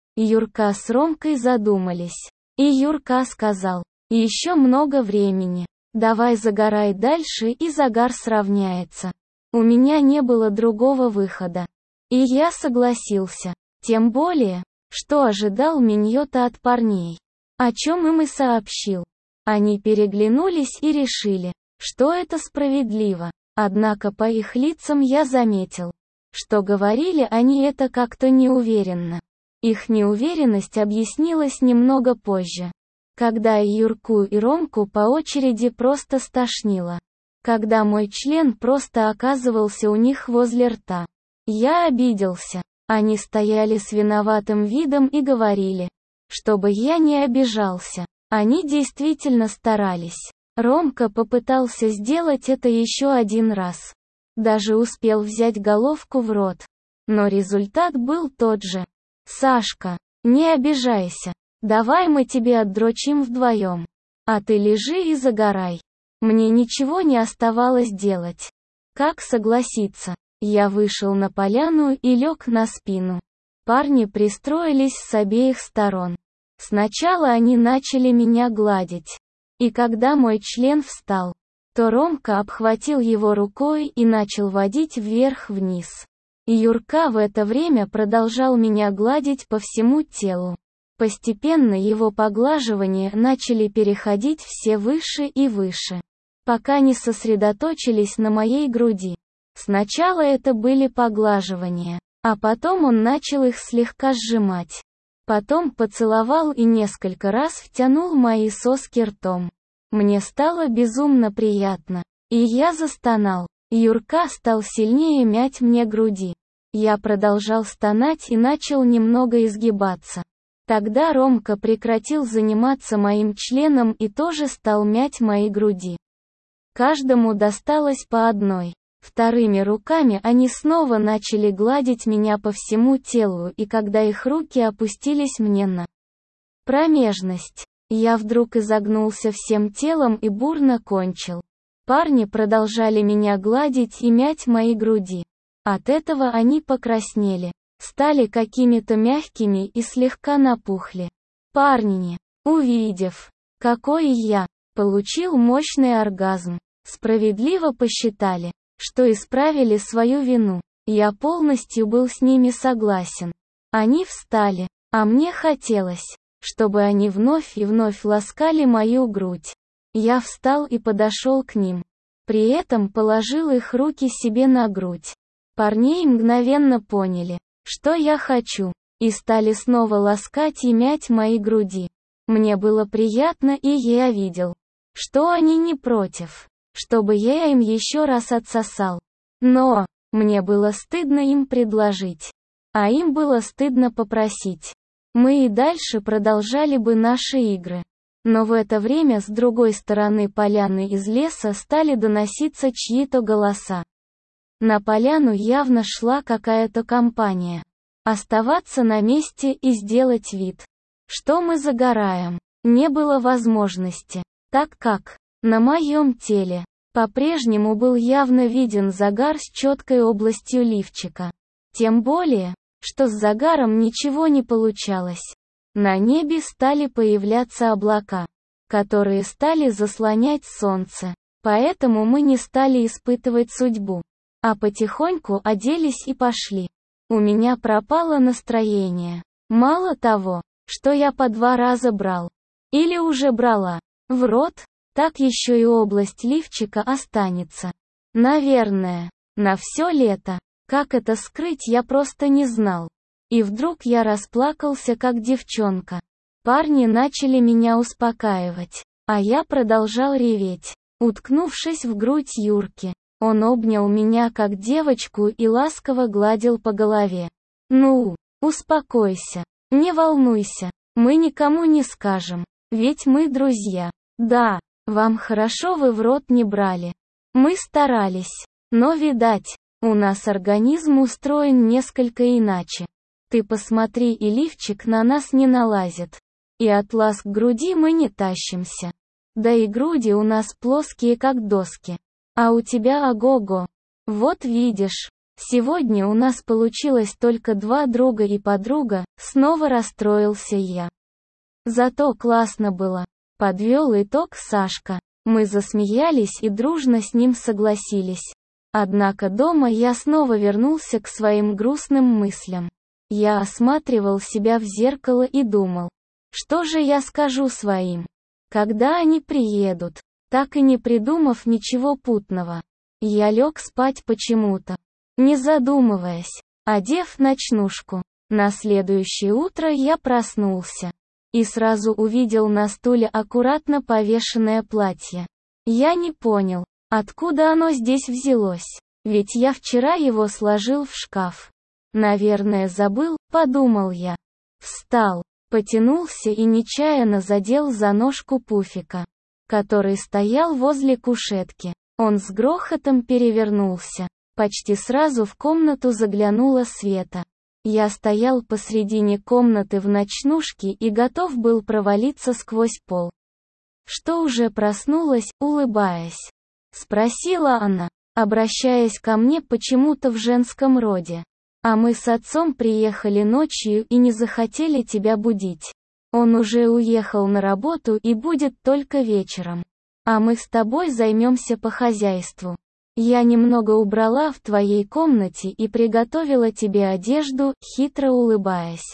Юрка с Ромкой задумались. И Юрка сказал: «Еще много времени. Давай загорай дальше, и загар сравняется». У меня не было другого выхода. И я согласился. Тем более, что ожидал Миньота от парней. О чем им и сообщил. Они переглянулись и решили, что это справедливо. Однако по их лицам я заметил, что говорили они это как-то неуверенно. Их неуверенность объяснилась немного позже, когда и Юрку, и Ромку по очереди просто стошнило. Когда мой член просто оказывался у них возле рта. Я обиделся. Они стояли с виноватым видом и говорили, чтобы я не обижался. Они действительно старались. Ромка попытался сделать это еще один раз. Даже успел взять головку в рот. Но результат был тот же. «Сашка, не обижайся. Давай мы тебе отдрочим вдвоем. А ты лежи и загорай». Мне ничего не оставалось делать. Как согласиться? Я вышел на поляну и лег на спину. Парни пристроились с обеих сторон. Сначала они начали меня гладить. И когда мой член встал, то Ромка обхватил его рукой и начал водить вверх-вниз. И Юрка в это время продолжал меня гладить по всему телу. Постепенно его поглаживания начали переходить все выше и выше, пока не сосредоточились на моей груди. Сначала это были поглаживания, а потом он начал их слегка сжимать. Потом поцеловал и несколько раз втянул мои соски ртом. Мне стало безумно приятно. И я застонал. Юрка стал сильнее мять мне груди. Я продолжал стонать и начал немного изгибаться. Тогда Ромка прекратил заниматься моим членом и тоже стал мять мои груди. Каждому досталось по одной. Вторыми руками они снова начали гладить меня по всему телу, и когда их руки опустились мне на промежность, я вдруг изогнулся всем телом и бурно кончил. Парни продолжали меня гладить и мять мои груди. От этого они покраснели, стали какими-то мягкими и слегка напухли. Парни, увидев, какой я получил мощный оргазм, справедливо посчитали, что исправили свою вину. Я полностью был с ними согласен. Они встали, а мне хотелось, чтобы они вновь и вновь ласкали мою грудь. Я встал и подошел к ним. При этом положил их руки себе на грудь. Парни мгновенно поняли, что я хочу, и стали снова ласкать и мять мои груди. Мне было приятно, и я видел, что они не против, чтобы я им еще раз отсосал. Но мне было стыдно им предложить, а им было стыдно попросить. Мы и дальше продолжали бы наши игры. Но в это время с другой стороны поляны из леса стали доноситься чьи-то голоса. На поляну явно шла какая-то компания. Оставаться на месте и сделать вид, что мы загораем, не было возможности, так как на моем теле по-прежнему был явно виден загар с четкой областью лифчика. Тем более, что с загаром ничего не получалось. На небе стали появляться облака, которые стали заслонять солнце. Поэтому мы не стали испытывать судьбу, а потихоньку оделись и пошли. У меня пропало настроение. Мало того, что я по два раза брал, или уже брала, в рот, так еще и область лифчика останется. Наверное, на все лето. Как это скрыть, я просто не знал. И вдруг я расплакался как девчонка. Парни начали меня успокаивать, а я продолжал реветь, уткнувшись в грудь Юрки. Он обнял меня как девочку и ласково гладил по голове. «Ну, успокойся, не волнуйся, мы никому не скажем, ведь мы друзья. Да, вам хорошо, вы в рот не брали. Мы старались, но, видать, у нас организм устроен несколько иначе. Ты посмотри, и лифчик на нас не налазит. И от ласк груди мы не тащимся. Да и груди у нас плоские как доски. А у тебя ого-го. Вот видишь, Сегодня у нас получилось только два друга и подруга, снова расстроился я. Зато классно было. Подвел итог Сашка. Мы засмеялись и дружно с ним согласились. Однако дома я снова вернулся к своим грустным мыслям. Я осматривал себя в зеркало и думал, что же я скажу своим, когда они приедут, так и не придумав ничего путного. Я лег спать почему-то, не задумываясь, одев ночнушку. На следующее утро я проснулся и сразу увидел на стуле аккуратно повешенное платье. Я не понял, откуда оно здесь взялось, ведь я вчера его сложил в шкаф. Наверное, забыл, подумал я. Встал, потянулся и нечаянно задел за ножку пуфика, который стоял возле кушетки. Он с грохотом перевернулся. Почти сразу в комнату заглянула Света. Я стоял посредине комнаты в ночнушке и готов был провалиться сквозь пол. «Что уже проснулась?» — улыбаясь, спросила она, обращаясь ко мне почему-то в женском роде. «А мы с отцом приехали ночью и не захотели тебя будить. Он уже уехал на работу и будет только вечером. А мы с тобой займемся по хозяйству. Я немного убрала в твоей комнате и приготовила тебе одежду», хитро улыбаясь.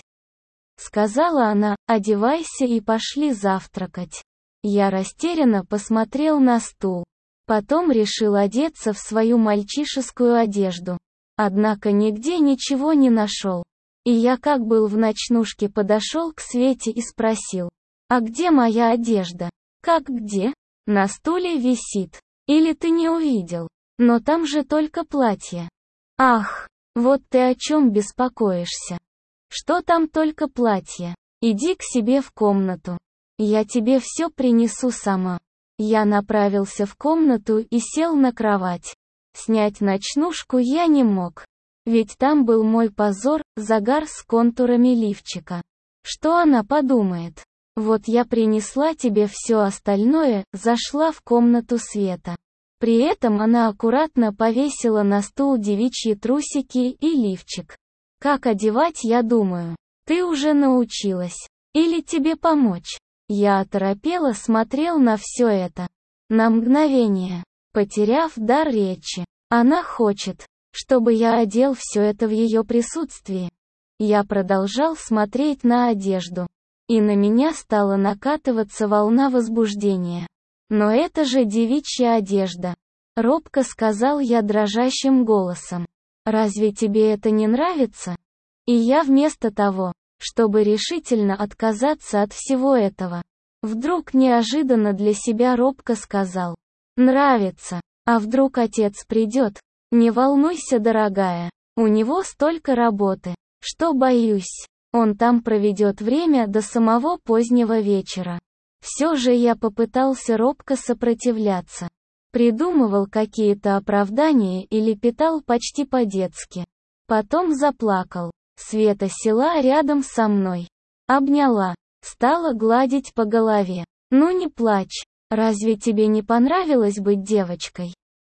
Сказала она, «Одевайся и пошли завтракать». Я растерянно посмотрел на стул. Потом решил одеться в свою мальчишескую одежду. Однако нигде ничего не нашел. И я как был в ночнушке подошел к Свете и спросил, «А где моя одежда?» «Как где? На стуле висит. Или ты не увидел? Но там же только платье». «Ах, вот ты о чем беспокоишься. Что там только платье? Иди к себе в комнату. Я тебе все принесу сама». Я направился в комнату и сел на кровать. Снять ночнушку я не мог. Ведь там был мой позор, загар с контурами лифчика. Что она подумает? Вот я принесла тебе все остальное, зашла в комнату Света. При этом она аккуратно повесила на стул девичьи трусики и лифчик. Как одевать, я думаю, ты уже научилась. Или тебе помочь? Я оторопело смотрел на все это. На мгновение, потеряв дар речи. Она хочет, чтобы я одел все это в ее присутствии. Я продолжал смотреть на одежду. И на меня стала накатываться волна возбуждения. «Но это же девичья одежда», — робко сказал я дрожащим голосом. «Разве тебе это не нравится?» И я вместо того, чтобы решительно отказаться от всего этого, вдруг неожиданно для себя робко сказал: «Нравится. А вдруг отец придет? Не волнуйся, дорогая, у него столько работы, что боюсь, он там проведет время до самого позднего вечера». Все же я попытался робко сопротивляться. Придумывал какие-то оправдания и лепетал почти по-детски. Потом заплакал. Света села рядом со мной. Обняла. Стала гладить по голове. «Ну не плачь. Разве тебе не понравилось быть девочкой?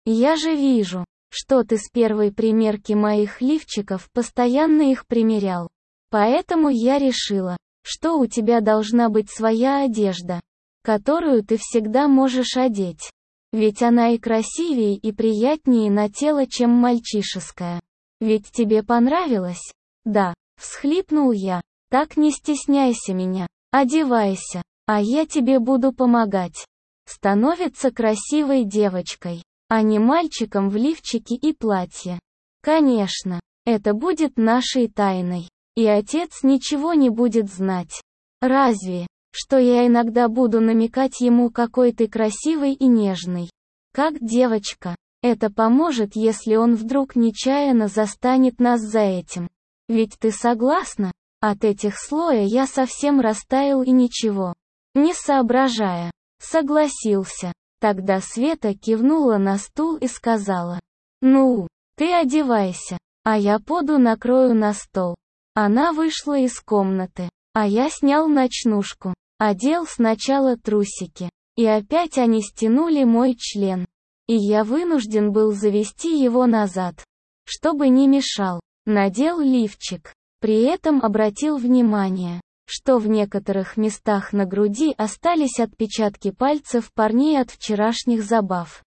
Я же вижу, что ты с первой примерки моих лифчиков постоянно их примерял. Поэтому я решила, что у тебя должна быть своя одежда, которую ты всегда можешь одеть. Ведь она и красивее, и приятнее на тело, чем мальчишеская. Ведь тебе понравилось?» «Да», — всхлипнул я. «Так не стесняйся меня. Одевайся, а я тебе буду помогать. Становится красивой девочкой, а не мальчиком в лифчике и платье. Конечно, это будет нашей тайной. И отец ничего не будет знать. Разве, что я иногда буду намекать ему, какой ты красивый и нежный. Как девочка. Это поможет, если он вдруг нечаянно застанет нас за этим. Ведь ты согласна?» От этих слоя я совсем растаял и ничего не соображая, согласился. Тогда Света кивнула на стул и сказала: «Ну, ты одевайся, а я поду накрою на стол». Она вышла из комнаты, а я снял ночнушку, одел сначала трусики, и опять они стянули мой член. И я вынужден был завести его назад. чтобы не мешал. Надел лифчик. При этом обратил внимание, что в некоторых местах на груди остались отпечатки пальцев парней от вчерашних забав.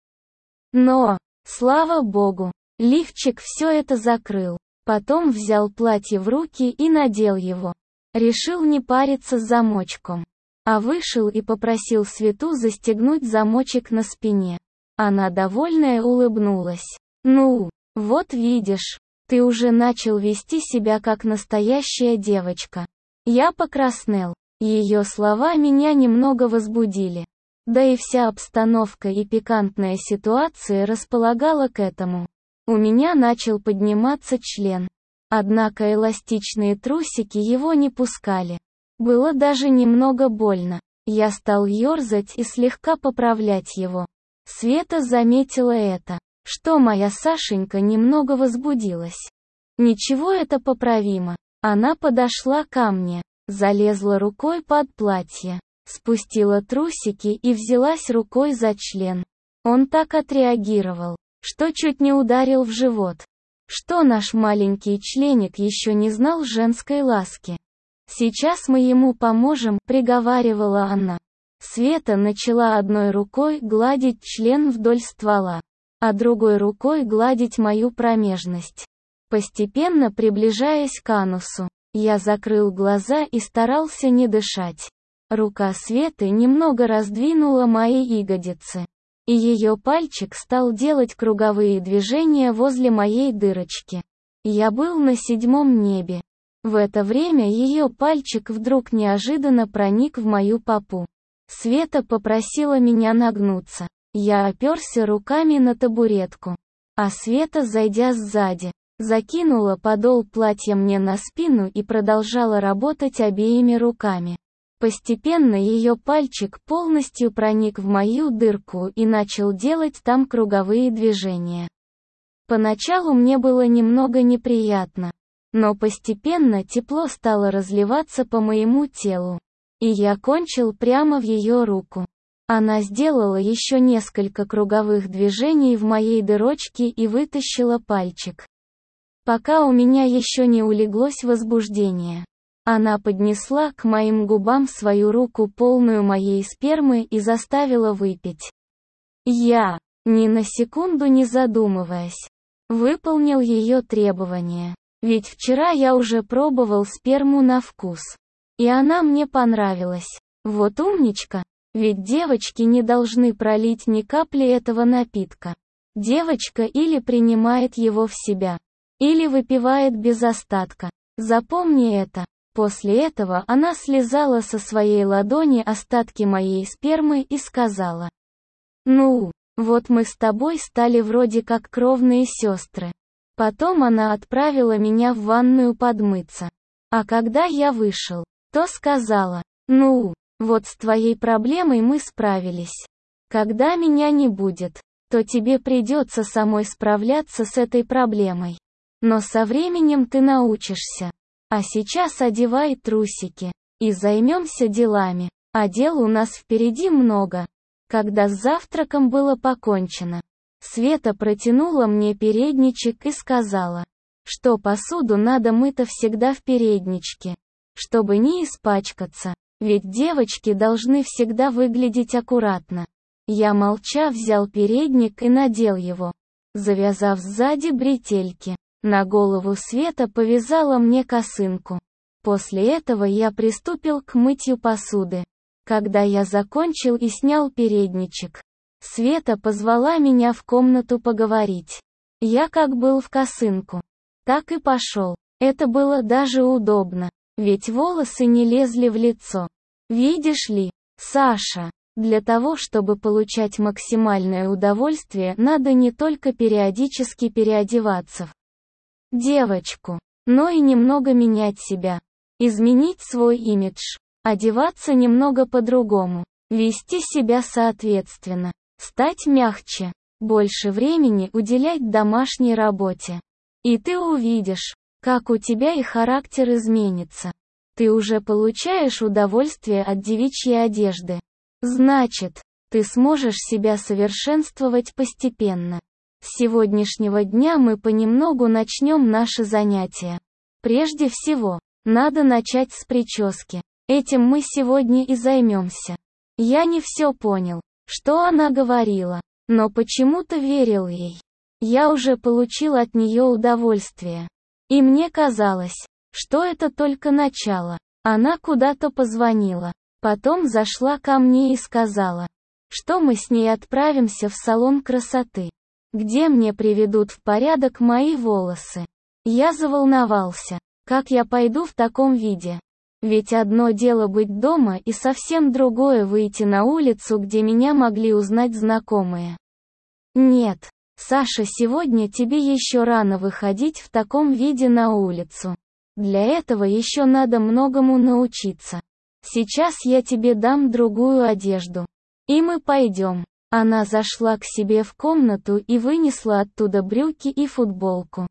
Но, слава богу, лифчик все это закрыл. Потом взял платье в руки и надел его. Решил не париться с замочком. А вышел и попросил Свету застегнуть замочек на спине. Она довольная улыбнулась. «Ну, вот видишь, ты уже начал вести себя как настоящая девочка». Я покраснел. Ее слова меня немного возбудили. Да и вся обстановка и пикантная ситуация располагала к этому. У меня начал подниматься член. Однако эластичные трусики его не пускали. Было даже немного больно. Я стал ерзать и слегка поправлять его. Света заметила это, что моя Сашенька немного возбудилась. Ничего, это поправимо. Она подошла ко мне, залезла рукой под платье, спустила трусики и взялась рукой за член. Он так отреагировал, что чуть не ударил в живот. Что наш маленький членик еще не знал женской ласки. «Сейчас мы ему поможем», — приговаривала она. Света начала одной рукой гладить член вдоль ствола, а другой рукой гладить мою промежность, постепенно приближаясь к анусу. Я закрыл глаза и старался не дышать. Рука Светы немного раздвинула мои ягодицы, и ее пальчик стал делать круговые движения возле моей дырочки. Я был на седьмом небе. В это время ее пальчик вдруг неожиданно проник в мою попу. Света попросила меня нагнуться. Я оперся руками на табуретку. А Света, зайдя сзади, закинула подол платья мне на спину и продолжала работать обеими руками. Постепенно ее пальчик полностью проник в мою дырку и начал делать там круговые движения. Поначалу мне было немного неприятно, но постепенно тепло стало разливаться по моему телу, и я кончил прямо в ее руку. Она сделала еще несколько круговых движений в моей дырочке и вытащила пальчик. Пока у меня еще не улеглось возбуждение, она поднесла к моим губам свою руку, полную моей спермы, и заставила выпить. Я, ни на секунду не задумываясь, выполнил ее требования. Ведь вчера я уже пробовал сперму на вкус. И она мне понравилась. Вот умничка. Ведь девочки не должны пролить ни капли этого напитка. Девочка или принимает его в себя, или выпивает без остатка. Запомни это. После этого она слезала со своей ладони остатки моей спермы и сказала: «Ну, вот мы с тобой стали вроде как кровные сестры». Потом она отправила меня в ванную подмыться. А когда я вышел, то сказала: «Ну, вот с твоей проблемой мы справились. Когда меня не будет, то тебе придется самой справляться с этой проблемой. Но со временем ты научишься. А сейчас одевай трусики и займемся делами. А дел у нас впереди много». Когда с завтраком было покончено, Света протянула мне передничек и сказала, что посуду надо мыть всегда в передничке, чтобы не испачкаться, ведь девочки должны всегда выглядеть аккуратно. Я молча взял передник и надел его, завязав сзади бретельки. На голову Света повязала мне косынку. После этого я приступил к мытью посуды. Когда я закончил и снял передничек, Света позвала меня в комнату поговорить. Я как был в косынку, так и пошел. Это было даже удобно, ведь волосы не лезли в лицо. Видишь ли, Саша, для того, чтобы получать максимальное удовольствие, надо не только периодически переодеваться в девочку, но и немного менять себя, изменить свой имидж, одеваться немного по-другому, вести себя соответственно, стать мягче, больше времени уделять домашней работе. И ты увидишь, как у тебя и характер изменится. Ты уже получаешь удовольствие от девичьей одежды. Значит, ты сможешь себя совершенствовать постепенно. С сегодняшнего дня мы понемногу начнем наши занятия. Прежде всего, надо начать с прически. Этим мы сегодня и займемся. Я не все понял, что она говорила, но почему-то верил ей. Я уже получил от нее удовольствие. И мне казалось, что это только начало. Она куда-то позвонила. Потом зашла ко мне и сказала, что мы с ней отправимся в салон красоты, где мне приведут в порядок мои волосы. Я заволновался. Как я пойду в таком виде? Ведь одно дело быть дома и совсем другое выйти на улицу, где меня могли узнать знакомые. Нет, Саша, сегодня тебе еще рано выходить в таком виде на улицу. Для этого еще надо многому научиться. Сейчас я тебе дам другую одежду. И мы пойдем. Она зашла к себе в комнату и вынесла оттуда брюки и футболку.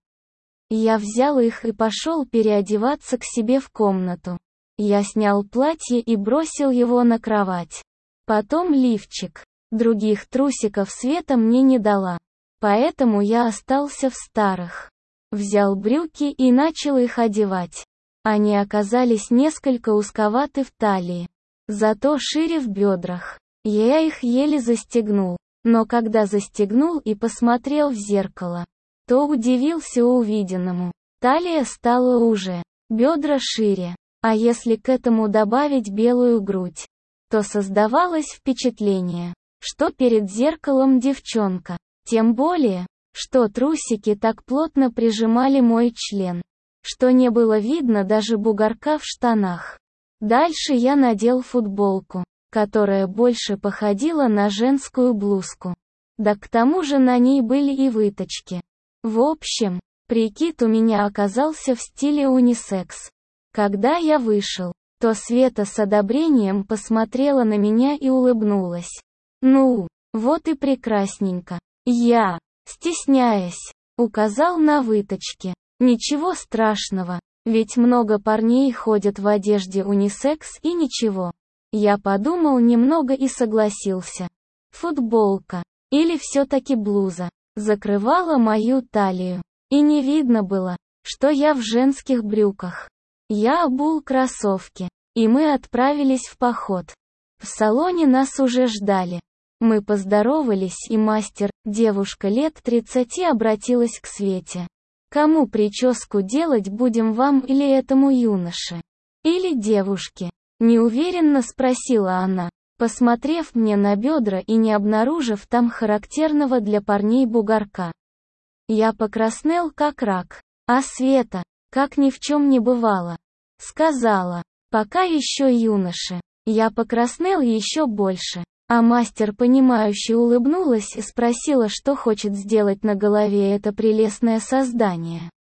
Я взял их и пошел переодеваться к себе в комнату. Я снял платье и бросил его на кровать. Потом лифчик. Других трусиков Света мне не дала. Поэтому я остался в старых. Взял брюки и начал их одевать. Они оказались несколько узковаты в талии, зато шире в бедрах. Я их еле застегнул, но когда застегнул и посмотрел в зеркало, то удивился увиденному. Талия стала уже, бедра шире, а если к этому добавить белую грудь, то создавалось впечатление, что перед зеркалом девчонка, тем более, что трусики так плотно прижимали мой член, что не было видно даже бугорка в штанах. Дальше я надел футболку, которая больше походила на женскую блузку. Да к тому же на ней были и выточки. В общем, прикид у меня оказался в стиле унисекс. Когда я вышел, то Света с одобрением посмотрела на меня и улыбнулась. «Ну, вот и прекрасненько». Я, стесняясь, указал на выточки. Ничего страшного, ведь много парней ходят в одежде унисекс и ничего. Я подумал немного и согласился. Футболка, или все-таки блуза, закрывала мою талию. И не видно было, что я в женских брюках. Я обул кроссовки, и мы отправились в поход. В салоне нас уже ждали. Мы поздоровались, и мастер, девушка лет тридцати, обратилась к Свете. «Кому прическу делать будем, вам или этому юноше? Или девушке?» Неуверенно спросила она, посмотрев мне на бедра и не обнаружив там характерного для парней бугорка. Я покраснел как рак, а Света, как ни в чем не бывало, сказала, «Пока еще юноше». Я покраснел еще больше, а мастер, понимающе улыбнулась и спросила, что хочет сделать на голове это прелестное создание.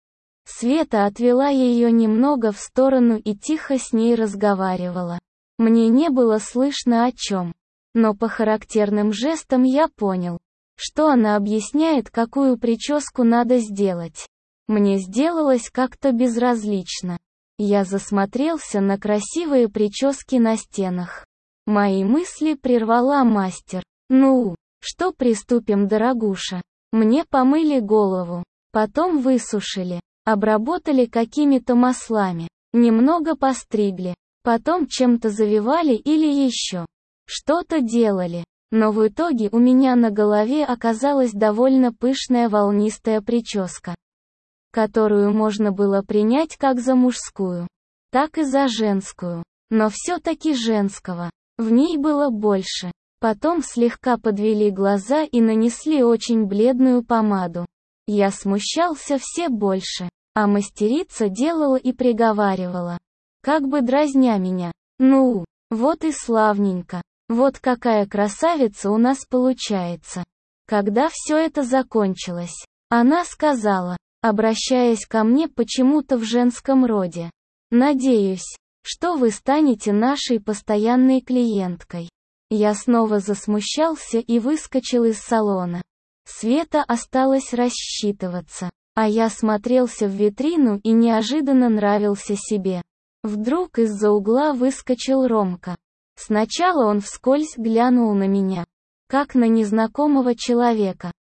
Света отвела ее немного в сторону и тихо с ней разговаривала. Мне не было слышно о чем, но по характерным жестам я понял, что она объясняет, какую прическу надо сделать. Мне сделалось как-то безразлично. Я засмотрелся на красивые прически на стенах. Мои мысли прервала мастер. «Ну, что, приступим, дорогуша?» Мне помыли голову, потом высушили, обработали какими-то маслами, немного постригли, потом чем-то завивали или еще что-то делали. Но в итоге у меня на голове оказалась довольно пышная волнистая прическа, которую можно было принять как за мужскую, так и за женскую, но все-таки женского. В ней было больше. Потом слегка подвели глаза и нанесли очень бледную помаду. Я смущался все больше, а мастерица делала и приговаривала, как бы дразня меня. «Ну, вот и славненько. Вот какая красавица у нас получается». Когда все это закончилось, она сказала, обращаясь ко мне почему-то в женском роде: «Надеюсь, что вы станете нашей постоянной клиенткой». Я снова засмущался и выскочил из салона. Света осталась рассчитываться, а я смотрелся в витрину и неожиданно нравился себе. Вдруг из-за угла выскочил Ромка. Сначала он вскользь глянул на меня, как на незнакомого человека,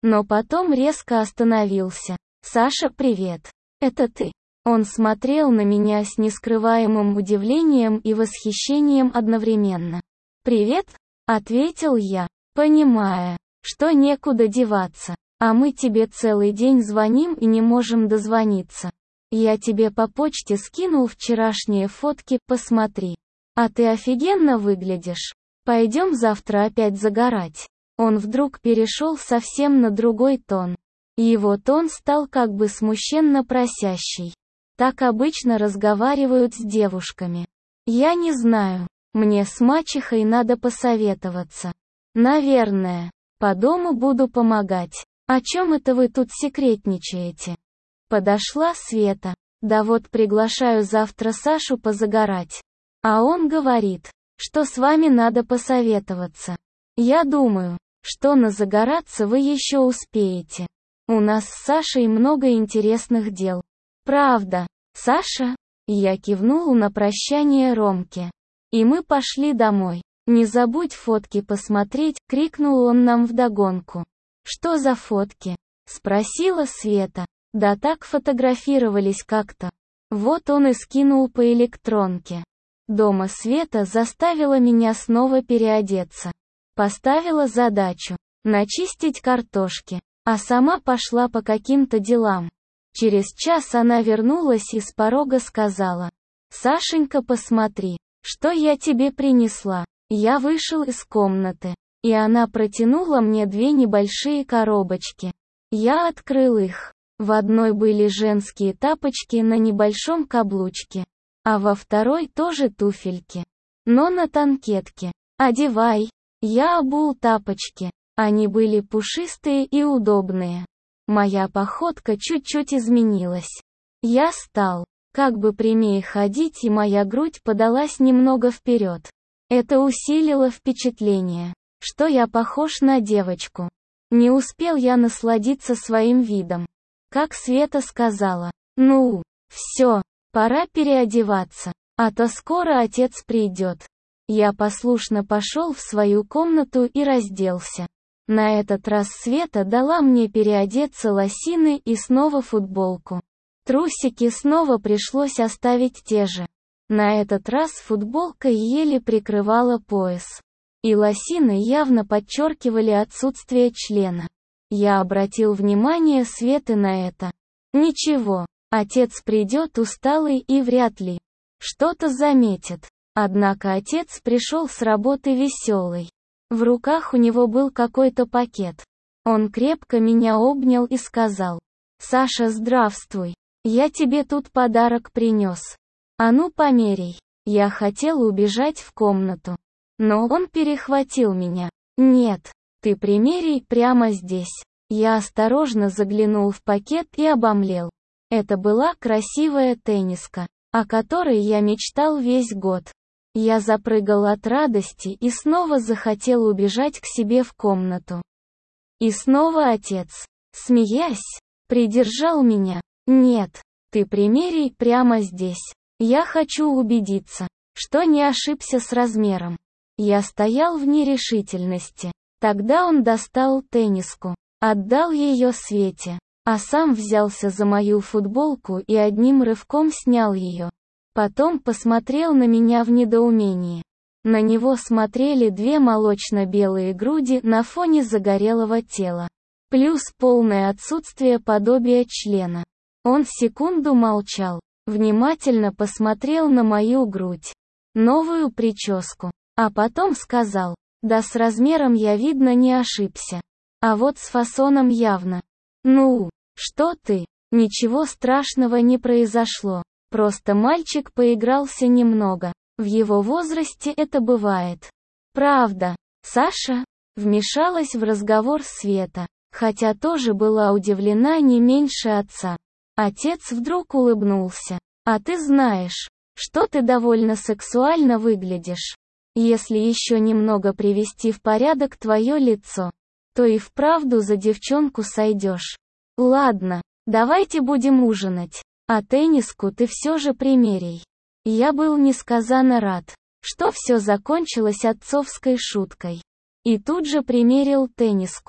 Но потом резко остановился. «Саша, привет. Это ты?» Он смотрел на меня с нескрываемым удивлением и восхищением одновременно. «Привет», — ответил я, понимая, что некуда деваться. «А мы тебе целый день звоним и не можем дозвониться. Я тебе по почте скинул вчерашние фотки, посмотри. А ты офигенно выглядишь. Пойдем завтра опять загорать». Он вдруг перешел совсем на другой тон. Его тон стал как бы смущенно просящий. Так обычно разговаривают с девушками. «Я не знаю. Мне с мачехой надо посоветоваться. Наверное. По дому буду помогать. О чем это вы тут секретничаете?» Подошла Света. «Да вот приглашаю завтра Сашу позагорать. А он говорит, что с вами надо посоветоваться. Я думаю, что на загораться вы еще успеете. У нас с Сашей много интересных дел». «Правда, Саша?» Я кивнул на прощание Ромке. «И мы пошли домой. Не забудь фотки посмотреть», — крикнул он нам вдогонку. «Что за фотки?» — спросила Света. «Да так фотографировались как-то». Вот он и скинул по электронке. Дома Света заставила меня снова переодеться. Поставила задачу — начистить картошки, а сама пошла по каким-то делам. Через час она вернулась и с порога сказала: «Сашенька, посмотри, что я тебе принесла». Я вышел из комнаты, и она протянула мне две небольшие коробочки. Я открыл их. В одной были женские тапочки на небольшом каблучке, а во второй тоже туфельки, но на танкетке. «Одевай». Я обул тапочки. Они были пушистые и удобные. Моя походка чуть-чуть изменилась. Я стал как бы прямее ходить, и моя грудь подалась немного вперед. Это усилило впечатление, что я похож на девочку. Не успел я насладиться своим видом, как Света сказала: «Ну, все, пора переодеваться, а то скоро отец придет». Я послушно пошел в свою комнату и разделся. На этот раз Света дала мне переодеться лосины и снова футболку. Трусики снова пришлось оставить те же. На этот раз футболка еле прикрывала пояс, и лосины явно подчеркивали отсутствие члена. Я обратил внимание Светы на это. Ничего, отец придет усталый и вряд ли что-то заметит. Однако отец пришел с работы веселый. В руках у него был какой-то пакет. Он крепко меня обнял и сказал: «Саша, здравствуй. Я тебе тут подарок принес. А ну померяй». Я хотел убежать в комнату, но он перехватил меня. «Нет, ты примеряй прямо здесь». Я осторожно заглянул в пакет и обомлел. Это была красивая тенниска, о которой я мечтал весь год. Я запрыгал от радости и снова захотел убежать к себе в комнату. И снова отец, смеясь, придержал меня. «Нет, ты примеряй прямо здесь. Я хочу убедиться, что не ошибся с размером». Я стоял в нерешительности. Тогда он достал тенниску, отдал ее Свете, а сам взялся за мою футболку и одним рывком снял ее. Потом посмотрел на меня в недоумении. На него смотрели две молочно-белые груди на фоне загорелого тела. Плюс полное отсутствие подобия члена. Он секунду молчал, внимательно посмотрел на мою грудь, новую прическу, а потом сказал: «Да с размером я, видно, не ошибся. А вот с фасоном явно». «Ну, что ты? Ничего страшного не произошло. Просто мальчик поигрался немного. В его возрасте это бывает». «Правда, Саша?» — вмешалась в разговор Света, хотя тоже была удивлена не меньше отца. Отец вдруг улыбнулся. «А ты знаешь, что ты довольно сексуально выглядишь. Если еще немного привести в порядок твое лицо, то и вправду за девчонку сойдешь. Ладно, давайте будем ужинать. А тенниску ты все же примеряй». Я был несказанно рад, что все закончилось отцовской шуткой. И тут же примерил тенниску.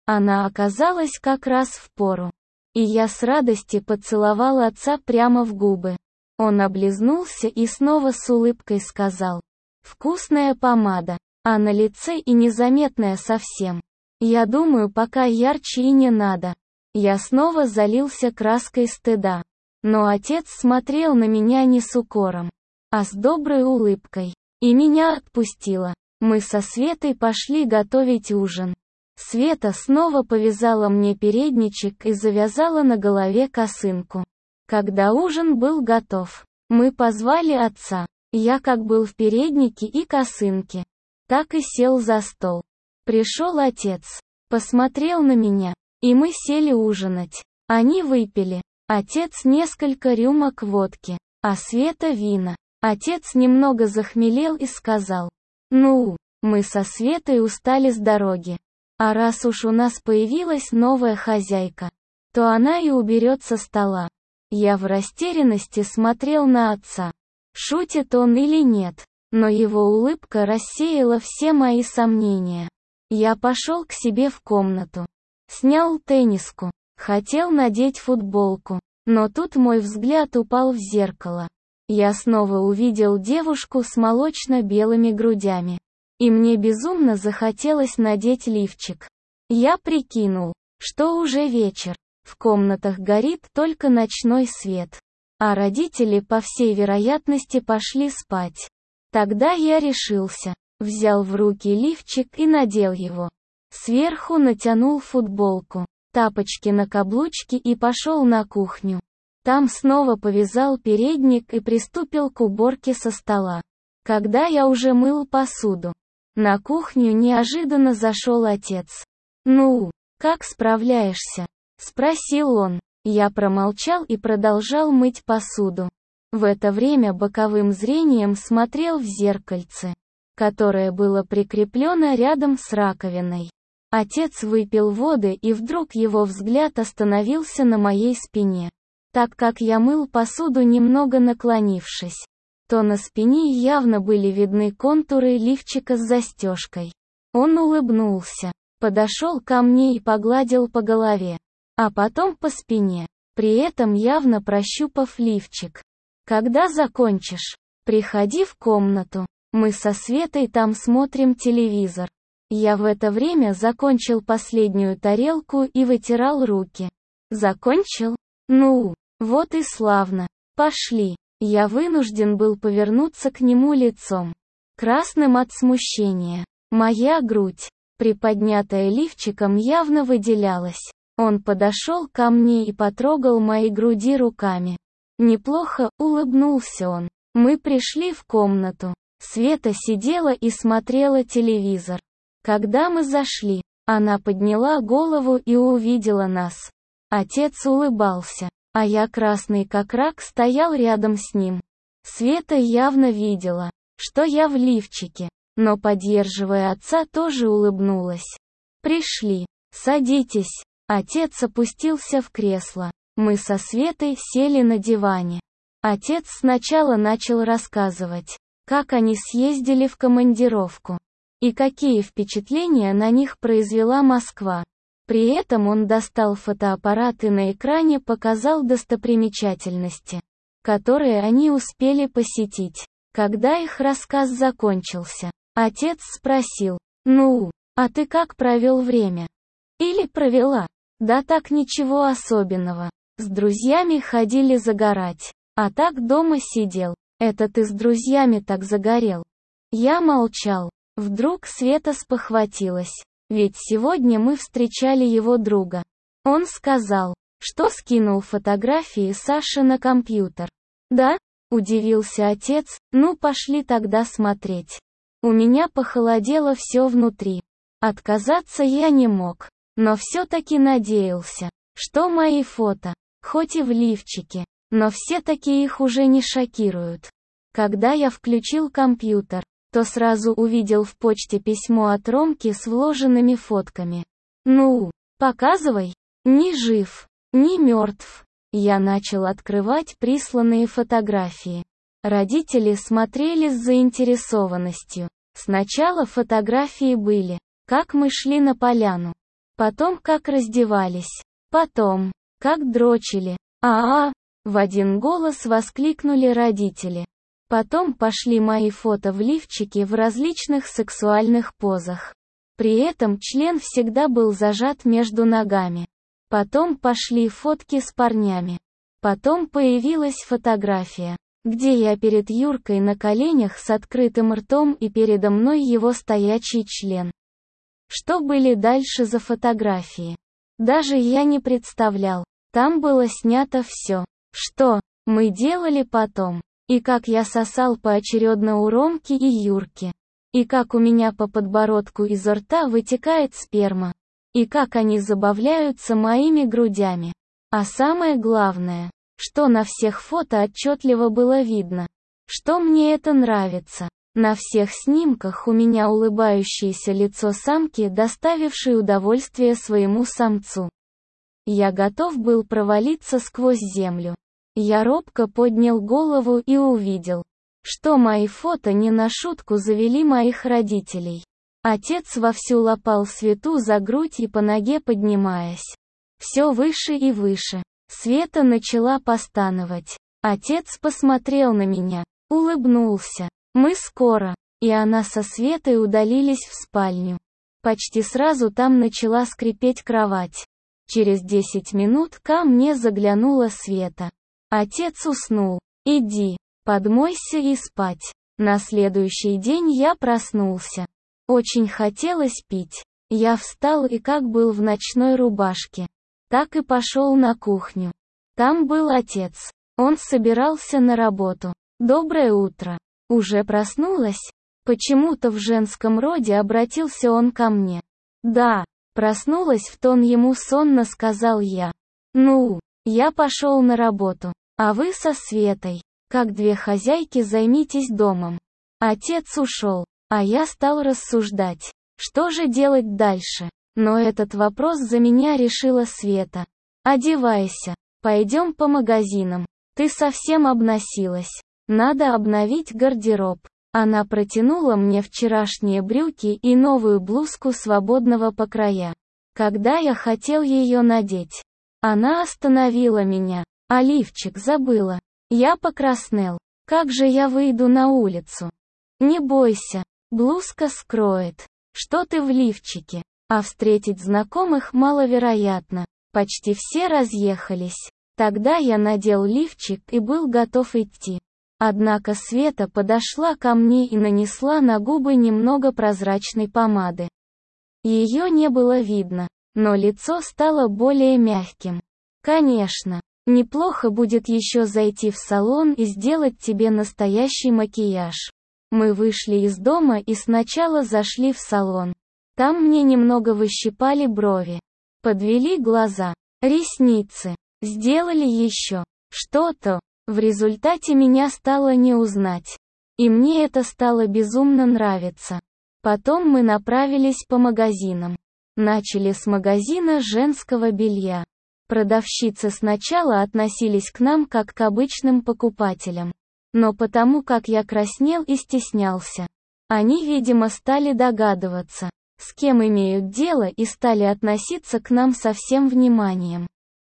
Она оказалась как раз впору. И я с радостью поцеловал отца прямо в губы. Он облизнулся и снова с улыбкой сказал: «Вкусная помада, а на лице и незаметная совсем. Я думаю, пока ярче и не надо». Я снова залился краской стыда. Но отец смотрел на меня не с укором, а с доброй улыбкой. И меня отпустило. Мы со Светой пошли готовить ужин. Света снова повязала мне передничек и завязала на голове косынку. Когда ужин был готов, мы позвали отца. Я как был в переднике и косынке, так и сел за стол. Пришел отец, посмотрел на меня, и мы сели ужинать. Они выпили. Отец несколько рюмок водки, а Света вина. Отец немного захмелел и сказал: «Ну, мы со Светой устали с дороги. А раз уж у нас появилась новая хозяйка, то она и уберет со стола». Я в растерянности смотрел на отца. Шутит он или нет, но его улыбка рассеяла все мои сомнения. Я пошел к себе в комнату. Снял тенниску. Хотел надеть футболку. Но тут мой взгляд упал в зеркало. Я снова увидел девушку с молочно-белыми грудями. И мне безумно захотелось надеть лифчик. Я прикинул, что уже вечер. В комнатах горит только ночной свет. А родители, по всей вероятности, пошли спать. Тогда я решился. Взял в руки лифчик и надел его. Сверху натянул футболку, тапочки на каблучки и пошел на кухню. Там снова повязал передник и приступил к уборке со стола. Когда я уже мыл посуду, на кухню неожиданно зашел отец. «Ну, как справляешься?» — спросил он. Я промолчал и продолжал мыть посуду. В это время боковым зрением смотрел в зеркальце, которое было прикреплено рядом с раковиной. Отец выпил воды, и вдруг его взгляд остановился на моей спине. Так как я мыл посуду, немного наклонившись, то на спине явно были видны контуры лифчика с застежкой. Он улыбнулся, подошел ко мне и погладил по голове, а потом по спине, при этом явно прощупав лифчик. «Когда закончишь, приходи в комнату, мы со Светой там смотрим телевизор». Я в это время закончил последнюю тарелку и вытирал руки. «Закончил? Ну, вот и славно. Пошли». Я вынужден был повернуться к нему лицом, красным от смущения. Моя грудь, приподнятая лифчиком, явно выделялась. Он подошел ко мне и потрогал мои груди руками. «Неплохо», — улыбнулся он. Мы пришли в комнату. Света сидела и смотрела телевизор. Когда мы зашли, она подняла голову и увидела нас. Отец улыбался, а я, красный как рак, стоял рядом с ним. Света явно видела, что я в лифчике, но, поддерживая отца, тоже улыбнулась. «Пришли. Садитесь». Отец опустился в кресло. Мы со Светой сели на диване. Отец сначала начал рассказывать, как они съездили в командировку и какие впечатления на них произвела Москва. При этом он достал фотоаппарат и на экране показал достопримечательности, которые они успели посетить. Когда их рассказ закончился, отец спросил: «Ну, а ты как провел время?» Или провела? «Да так, ничего особенного. С друзьями ходили загорать, а так дома сидел». «Это ты с друзьями так загорел?» Я молчал. Вдруг Света спохватилась. Ведь сегодня мы встречали его друга. Он сказал, что скинул фотографии Саши на компьютер. «Да?» — удивился отец. «Ну, пошли тогда смотреть». У меня похолодело все внутри. Отказаться я не мог, но все-таки надеялся, что мои фото, хоть и в лифчике, но все-таки их уже не шокируют. Когда я включил компьютер, то сразу увидел в почте письмо от Ромки с вложенными фотками. «Ну, показывай. Ни жив, ни мертв». Я начал открывать присланные фотографии. Родители смотрели с заинтересованностью. Сначала фотографии были, как мы шли на поляну. Потом как раздевались. Потом, как дрочили. А-а, в один голос воскликнули родители. Потом пошли мои фото в лифчике в различных сексуальных позах. При этом член всегда был зажат между ногами. Потом пошли фотки с парнями. Потом появилась фотография, где я перед Юркой на коленях с открытым ртом и передо мной его стоячий член. Что были дальше за фотографии? Даже я не представлял. Там было снято все, что мы делали потом. И как я сосал поочередно у Ромки и Юрки. И как у меня по подбородку изо рта вытекает сперма. И как они забавляются моими грудями. А самое главное, что на всех фото отчетливо было видно, что мне это нравится. На всех снимках у меня улыбающееся лицо самки, доставившей удовольствие своему самцу. Я готов был провалиться сквозь землю. Я робко поднял голову и увидел, что мои фото не на шутку завели моих родителей. Отец вовсю лапал Свету за грудь и по ноге поднимаясь. Все выше и выше. Света начала постановать. Отец посмотрел на меня, улыбнулся. Мы скоро. И она со Светой удалились в спальню. Почти сразу там начала скрипеть кровать. Через десять минут ко мне заглянула Света. Отец уснул. Иди, подмойся и спать. На следующий день я проснулся. Очень хотелось пить. Я встал и как был в ночной рубашке, так и пошел на кухню. Там был отец. Он собирался на работу. Доброе утро. Уже проснулась? Почему-то в женском роде обратился он ко мне. Да, проснулась, в тон ему сонно сказал я. Ну, я пошел на работу. А вы со Светой, как две хозяйки, займитесь домом. Отец ушел, а я стал рассуждать, что же делать дальше. Но этот вопрос за меня решила Света. Одевайся, пойдем по магазинам. Ты совсем обносилась. Надо обновить гардероб. Она протянула мне вчерашние брюки и новую блузку свободного покроя. Когда я хотел ее надеть, она остановила меня. А лифчик забыла. Я покраснел. Как же я выйду на улицу? Не бойся, блузка скроет. Что ты в лифчике? А встретить знакомых маловероятно. Почти все разъехались. Тогда я надел лифчик и был готов идти. Однако Света подошла ко мне и нанесла на губы немного прозрачной помады. Ее не было видно, но лицо стало более мягким. Конечно. Неплохо будет еще зайти в салон и сделать тебе настоящий макияж. Мы вышли из дома и сначала зашли в салон. Там мне немного выщипали брови. Подвели глаза, ресницы. Сделали еще что-то. В результате меня стало не узнать. И мне это стало безумно нравиться. Потом мы направились по магазинам. Начали с магазина женского белья. Продавщицы сначала относились к нам как к обычным покупателям. Но потому как я краснел и стеснялся, они, видимо, стали догадываться, с кем имеют дело, и стали относиться к нам со всем вниманием,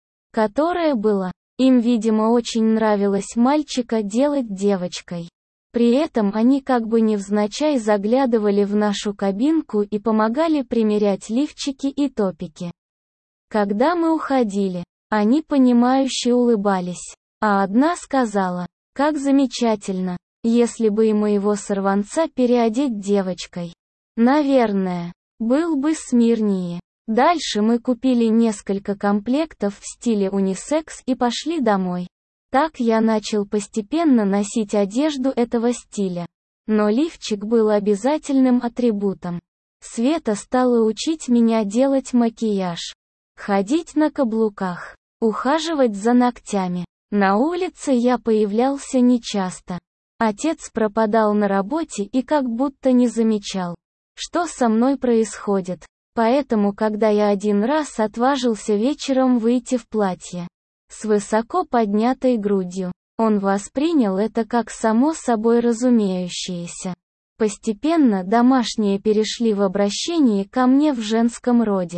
которое было. Им, видимо, очень нравилось мальчика делать девочкой. При этом они как бы невзначай заглядывали в нашу кабинку и помогали примерять лифчики и топики. Когда мы уходили, они понимающе улыбались. А одна сказала, как замечательно, если бы и моего сорванца переодеть девочкой. Наверное, был бы смирнее. Дальше мы купили несколько комплектов в стиле унисекс и пошли домой. Так я начал постепенно носить одежду этого стиля. Но лифчик был обязательным атрибутом. Света стала учить меня делать макияж. Ходить на каблуках. Ухаживать за ногтями. На улице я появлялся нечасто. Отец пропадал на работе и как будто не замечал, что со мной происходит. Поэтому, когда я один раз отважился вечером выйти в платье с высоко поднятой грудью, он воспринял это как само собой разумеющееся. Постепенно домашние перешли в обращение ко мне в женском роде.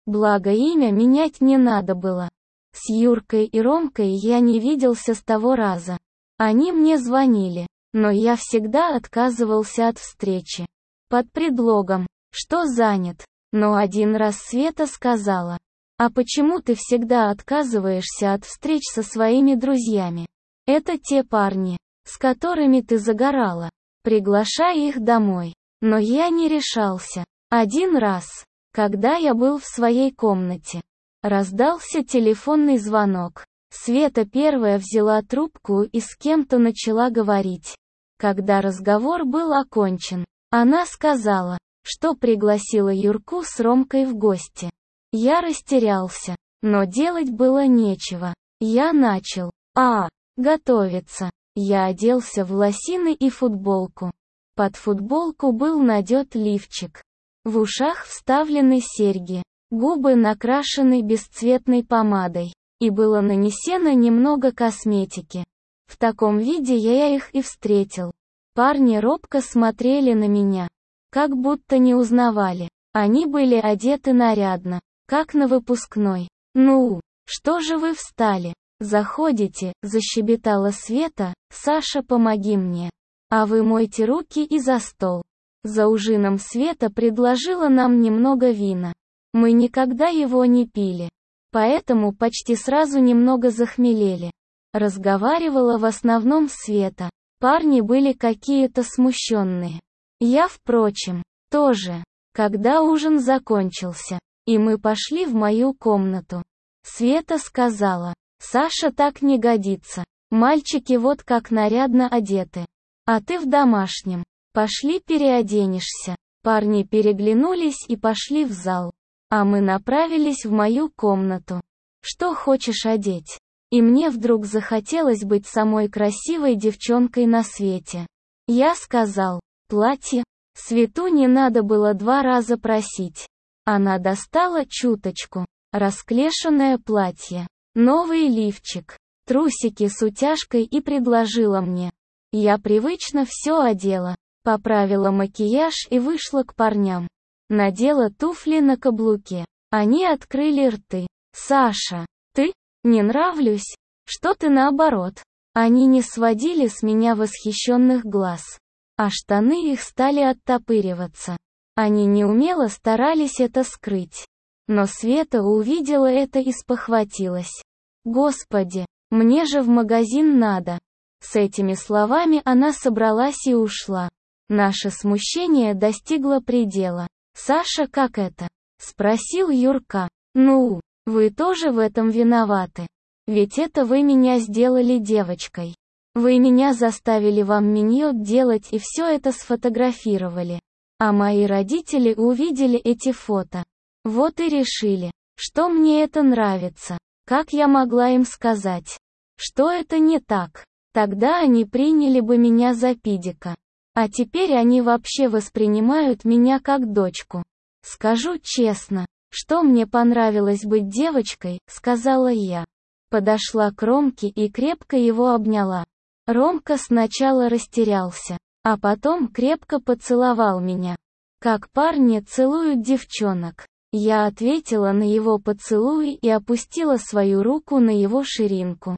Благо имя менять не надо было. С Юркой и Ромкой я не виделся с того раза. Они мне звонили, но я всегда отказывался от встречи. Под предлогом, что занят. Но один раз Света сказала: «А почему ты всегда отказываешься от встреч со своими друзьями? Это те парни, с которыми ты загорала. Приглашай их домой». Но я не решался. Один раз, когда я был в своей комнате, раздался телефонный звонок. Света первая взяла трубку и с кем-то начала говорить. Когда разговор был окончен, она сказала, что пригласила Юрку с Ромкой в гости. Я растерялся, но делать было нечего. Я начал, а, готовиться. Я оделся в лосины и футболку. Под футболку был надет лифчик. В ушах вставлены серьги, губы накрашены бесцветной помадой, и было нанесено немного косметики. В таком виде я их и встретил. Парни робко смотрели на меня, как будто не узнавали. Они были одеты нарядно, как на выпускной. «Ну, что же вы встали? Заходите», — защебетала Света. «Саша, помоги мне. А вы мойте руки и за стол». За ужином Света предложила нам немного вина. Мы никогда его не пили, поэтому почти сразу немного захмелели. Разговаривала в основном Света. Парни были какие-то смущенные. Я, впрочем, тоже. Когда ужин закончился, и мы пошли в мою комнату, Света сказала: «Саша, так не годится. Мальчики вот как нарядно одеты. А ты в домашнем. Пошли переоденешься». Парни переглянулись и пошли в зал. А мы направились в мою комнату. «Что хочешь одеть?» И мне вдруг захотелось быть самой красивой девчонкой на свете. Я сказал: «Платье». Свету не надо было два раза просить. Она достала чуточку. Расклешенное платье, новый лифчик, трусики с утяжкой и предложила мне. Я привычно все одела, поправила макияж и вышла к парням. Надела туфли на каблуке. Они открыли рты. «Саша, ты? Не нравлюсь? Что ты наоборот?» Они не сводили с меня восхищенных глаз, а штаны их стали оттопыриваться. Они неумело старались это скрыть. Но Света увидела это и спохватилась. «Господи, мне же в магазин надо». С этими словами она собралась и ушла. Наше смущение достигло предела. «Саша, как это?» — спросил Юрка. «Ну, вы тоже в этом виноваты. Ведь это вы меня сделали девочкой. Вы меня заставили вам миньот делать и все это сфотографировали. А мои родители увидели эти фото. Вот и решили, что мне это нравится. Как я могла им сказать, что это не так? Тогда они приняли бы меня за пидика. А теперь они вообще воспринимают меня как дочку. Скажу честно, что мне понравилось быть девочкой», — сказала я. Подошла к Ромке и крепко его обняла. Ромка сначала растерялся, а потом крепко поцеловал меня. Как парни целуют девчонок. Я ответила на его поцелуй и опустила свою руку на его ширинку.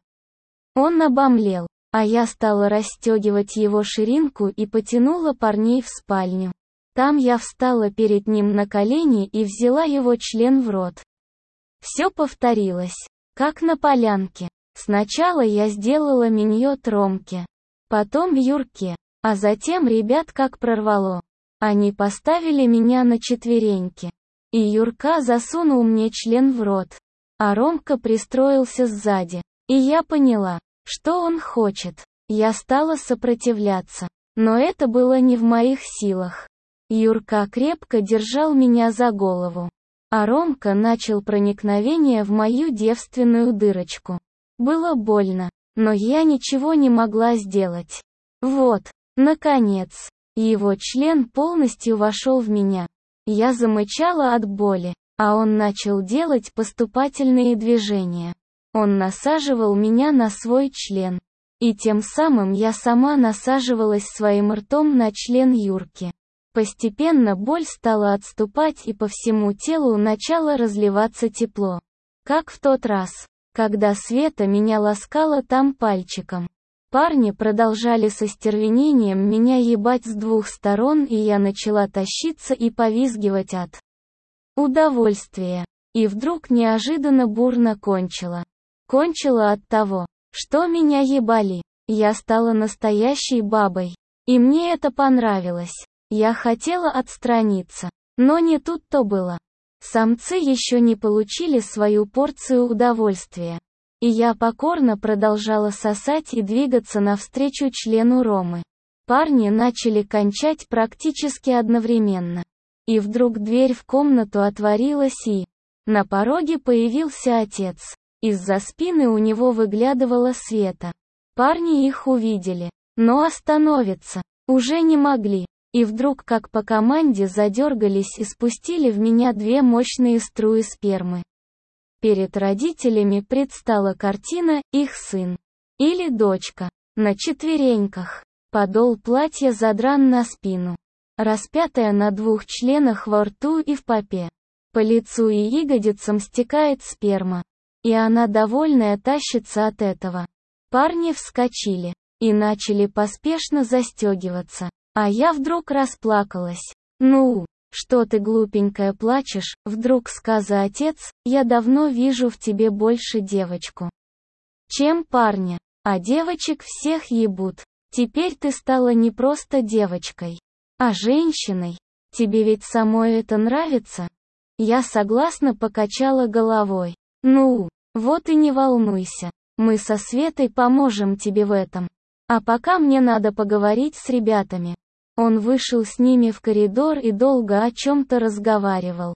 Он обомлел, а я стала расстегивать его ширинку и потянула парней в спальню. Там я встала перед ним на колени и взяла его член в рот. Все повторилось, как на полянке. Сначала я сделала миньот Ромке, потом Юрке, а затем ребят как прорвало. Они поставили меня на четвереньки. И Юрка засунул мне член в рот, а Ромка пристроился сзади. И я поняла, что он хочет. Я стала сопротивляться, но это было не в моих силах. Юрка крепко держал меня за голову, а Ромка начал проникновение в мою девственную дырочку. Было больно, но я ничего не могла сделать. Вот, наконец, его член полностью вошел в меня. Я замычала от боли, а он начал делать поступательные движения. Он насаживал меня на свой член. И тем самым я сама насаживалась своим ртом на член Юрки. Постепенно боль стала отступать и по всему телу начало разливаться тепло. Как в тот раз, когда Света меня ласкала там пальчиком. Парни продолжали со стервенением меня ебать с двух сторон, и я начала тащиться и повизгивать от удовольствия. И вдруг неожиданно бурно кончила. Кончила от того, что меня ебали. Я стала настоящей бабой. И мне это понравилось. Я хотела отстраниться. Но не тут-то было. Самцы еще не получили свою порцию удовольствия. И я покорно продолжала сосать и двигаться навстречу члену Ромы. Парни начали кончать практически одновременно. И вдруг дверь в комнату отворилась и... на пороге появился отец. Из-за спины у него выглядывала Света. Парни их увидели. Но остановиться уже не могли. И вдруг как по команде задергались и спустили в меня две мощные струи спермы. Перед родителями предстала картина «Их сын» или «Дочка» на четвереньках. Подол платья задран на спину. Распятая на двух членах во рту и в попе. По лицу и ягодицам стекает сперма. И она довольная тащится от этого. Парни вскочили и начали поспешно застегиваться. А я вдруг расплакалась. «Ну, что ты глупенькая плачешь?» — вдруг сказал отец, «я давно вижу в тебе больше девочку, чем парня, а девочек всех ебут. Теперь ты стала не просто девочкой, а женщиной. Тебе ведь самой это нравится?» Я согласно покачала головой. «Ну, вот и не волнуйся, мы со Светой поможем тебе в этом. А пока мне надо поговорить с ребятами». Он вышел с ними в коридор и долго о чем-то разговаривал.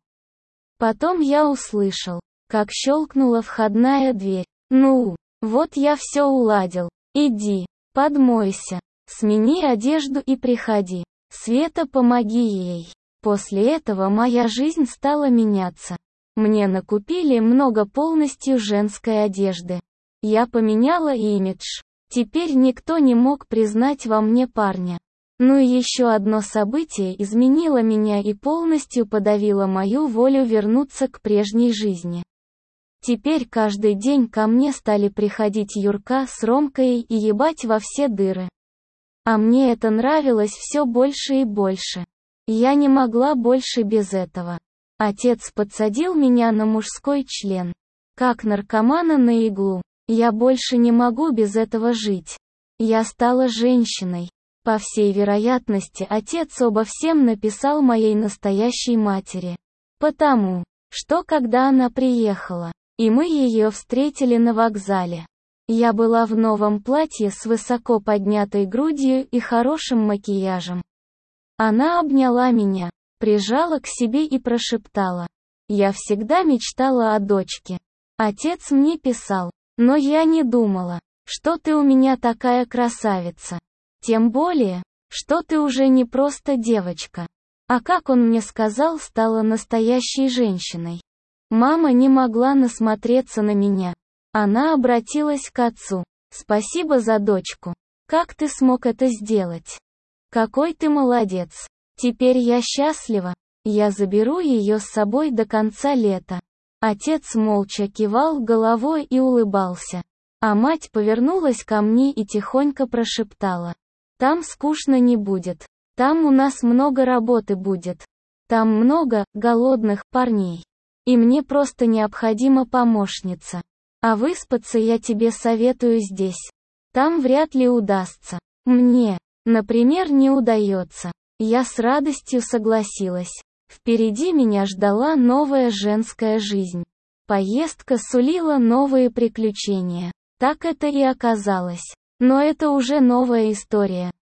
Потом я услышал, как щелкнула входная дверь. «Ну, вот я все уладил. Иди, подмойся, смени одежду и приходи. Света, помоги ей». После этого моя жизнь стала меняться. Мне накупили много полностью женской одежды. Я поменяла имидж. Теперь никто не мог признать во мне парня. Ну и еще одно событие изменило меня и полностью подавило мою волю вернуться к прежней жизни. Теперь каждый день ко мне стали приходить Юрка с Ромкой и ебать во все дыры. А мне это нравилось все больше и больше. Я не могла больше без этого. Отец подсадил меня на мужской член. Как наркомана на иглу. Я больше не могу без этого жить. Я стала женщиной. По всей вероятности, отец обо всем написал моей настоящей матери. Потому что когда она приехала, и мы ее встретили на вокзале, я была в новом платье с высоко поднятой грудью и хорошим макияжем. Она обняла меня, прижала к себе и прошептала: «Я всегда мечтала о дочке. Отец мне писал, но я не думала, что ты у меня такая красавица. Тем более, что ты уже не просто девочка, а, как он мне сказал, стала настоящей женщиной». Мама не могла насмотреться на меня. Она обратилась к отцу. «Спасибо за дочку. Как ты смог это сделать? Какой ты молодец. Теперь я счастлива. Я заберу ее с собой до конца лета». Отец молча кивал головой и улыбался. А мать повернулась ко мне и тихонько прошептала: «Там скучно не будет. Там у нас много работы будет. Там много голодных парней. И мне просто необходима помощница. А выспаться я тебе советую здесь. Там вряд ли удастся. Мне, например, не удается». Я с радостью согласилась. Впереди меня ждала новая женская жизнь. Поездка сулила новые приключения. Так это и оказалось. Но это уже новая история.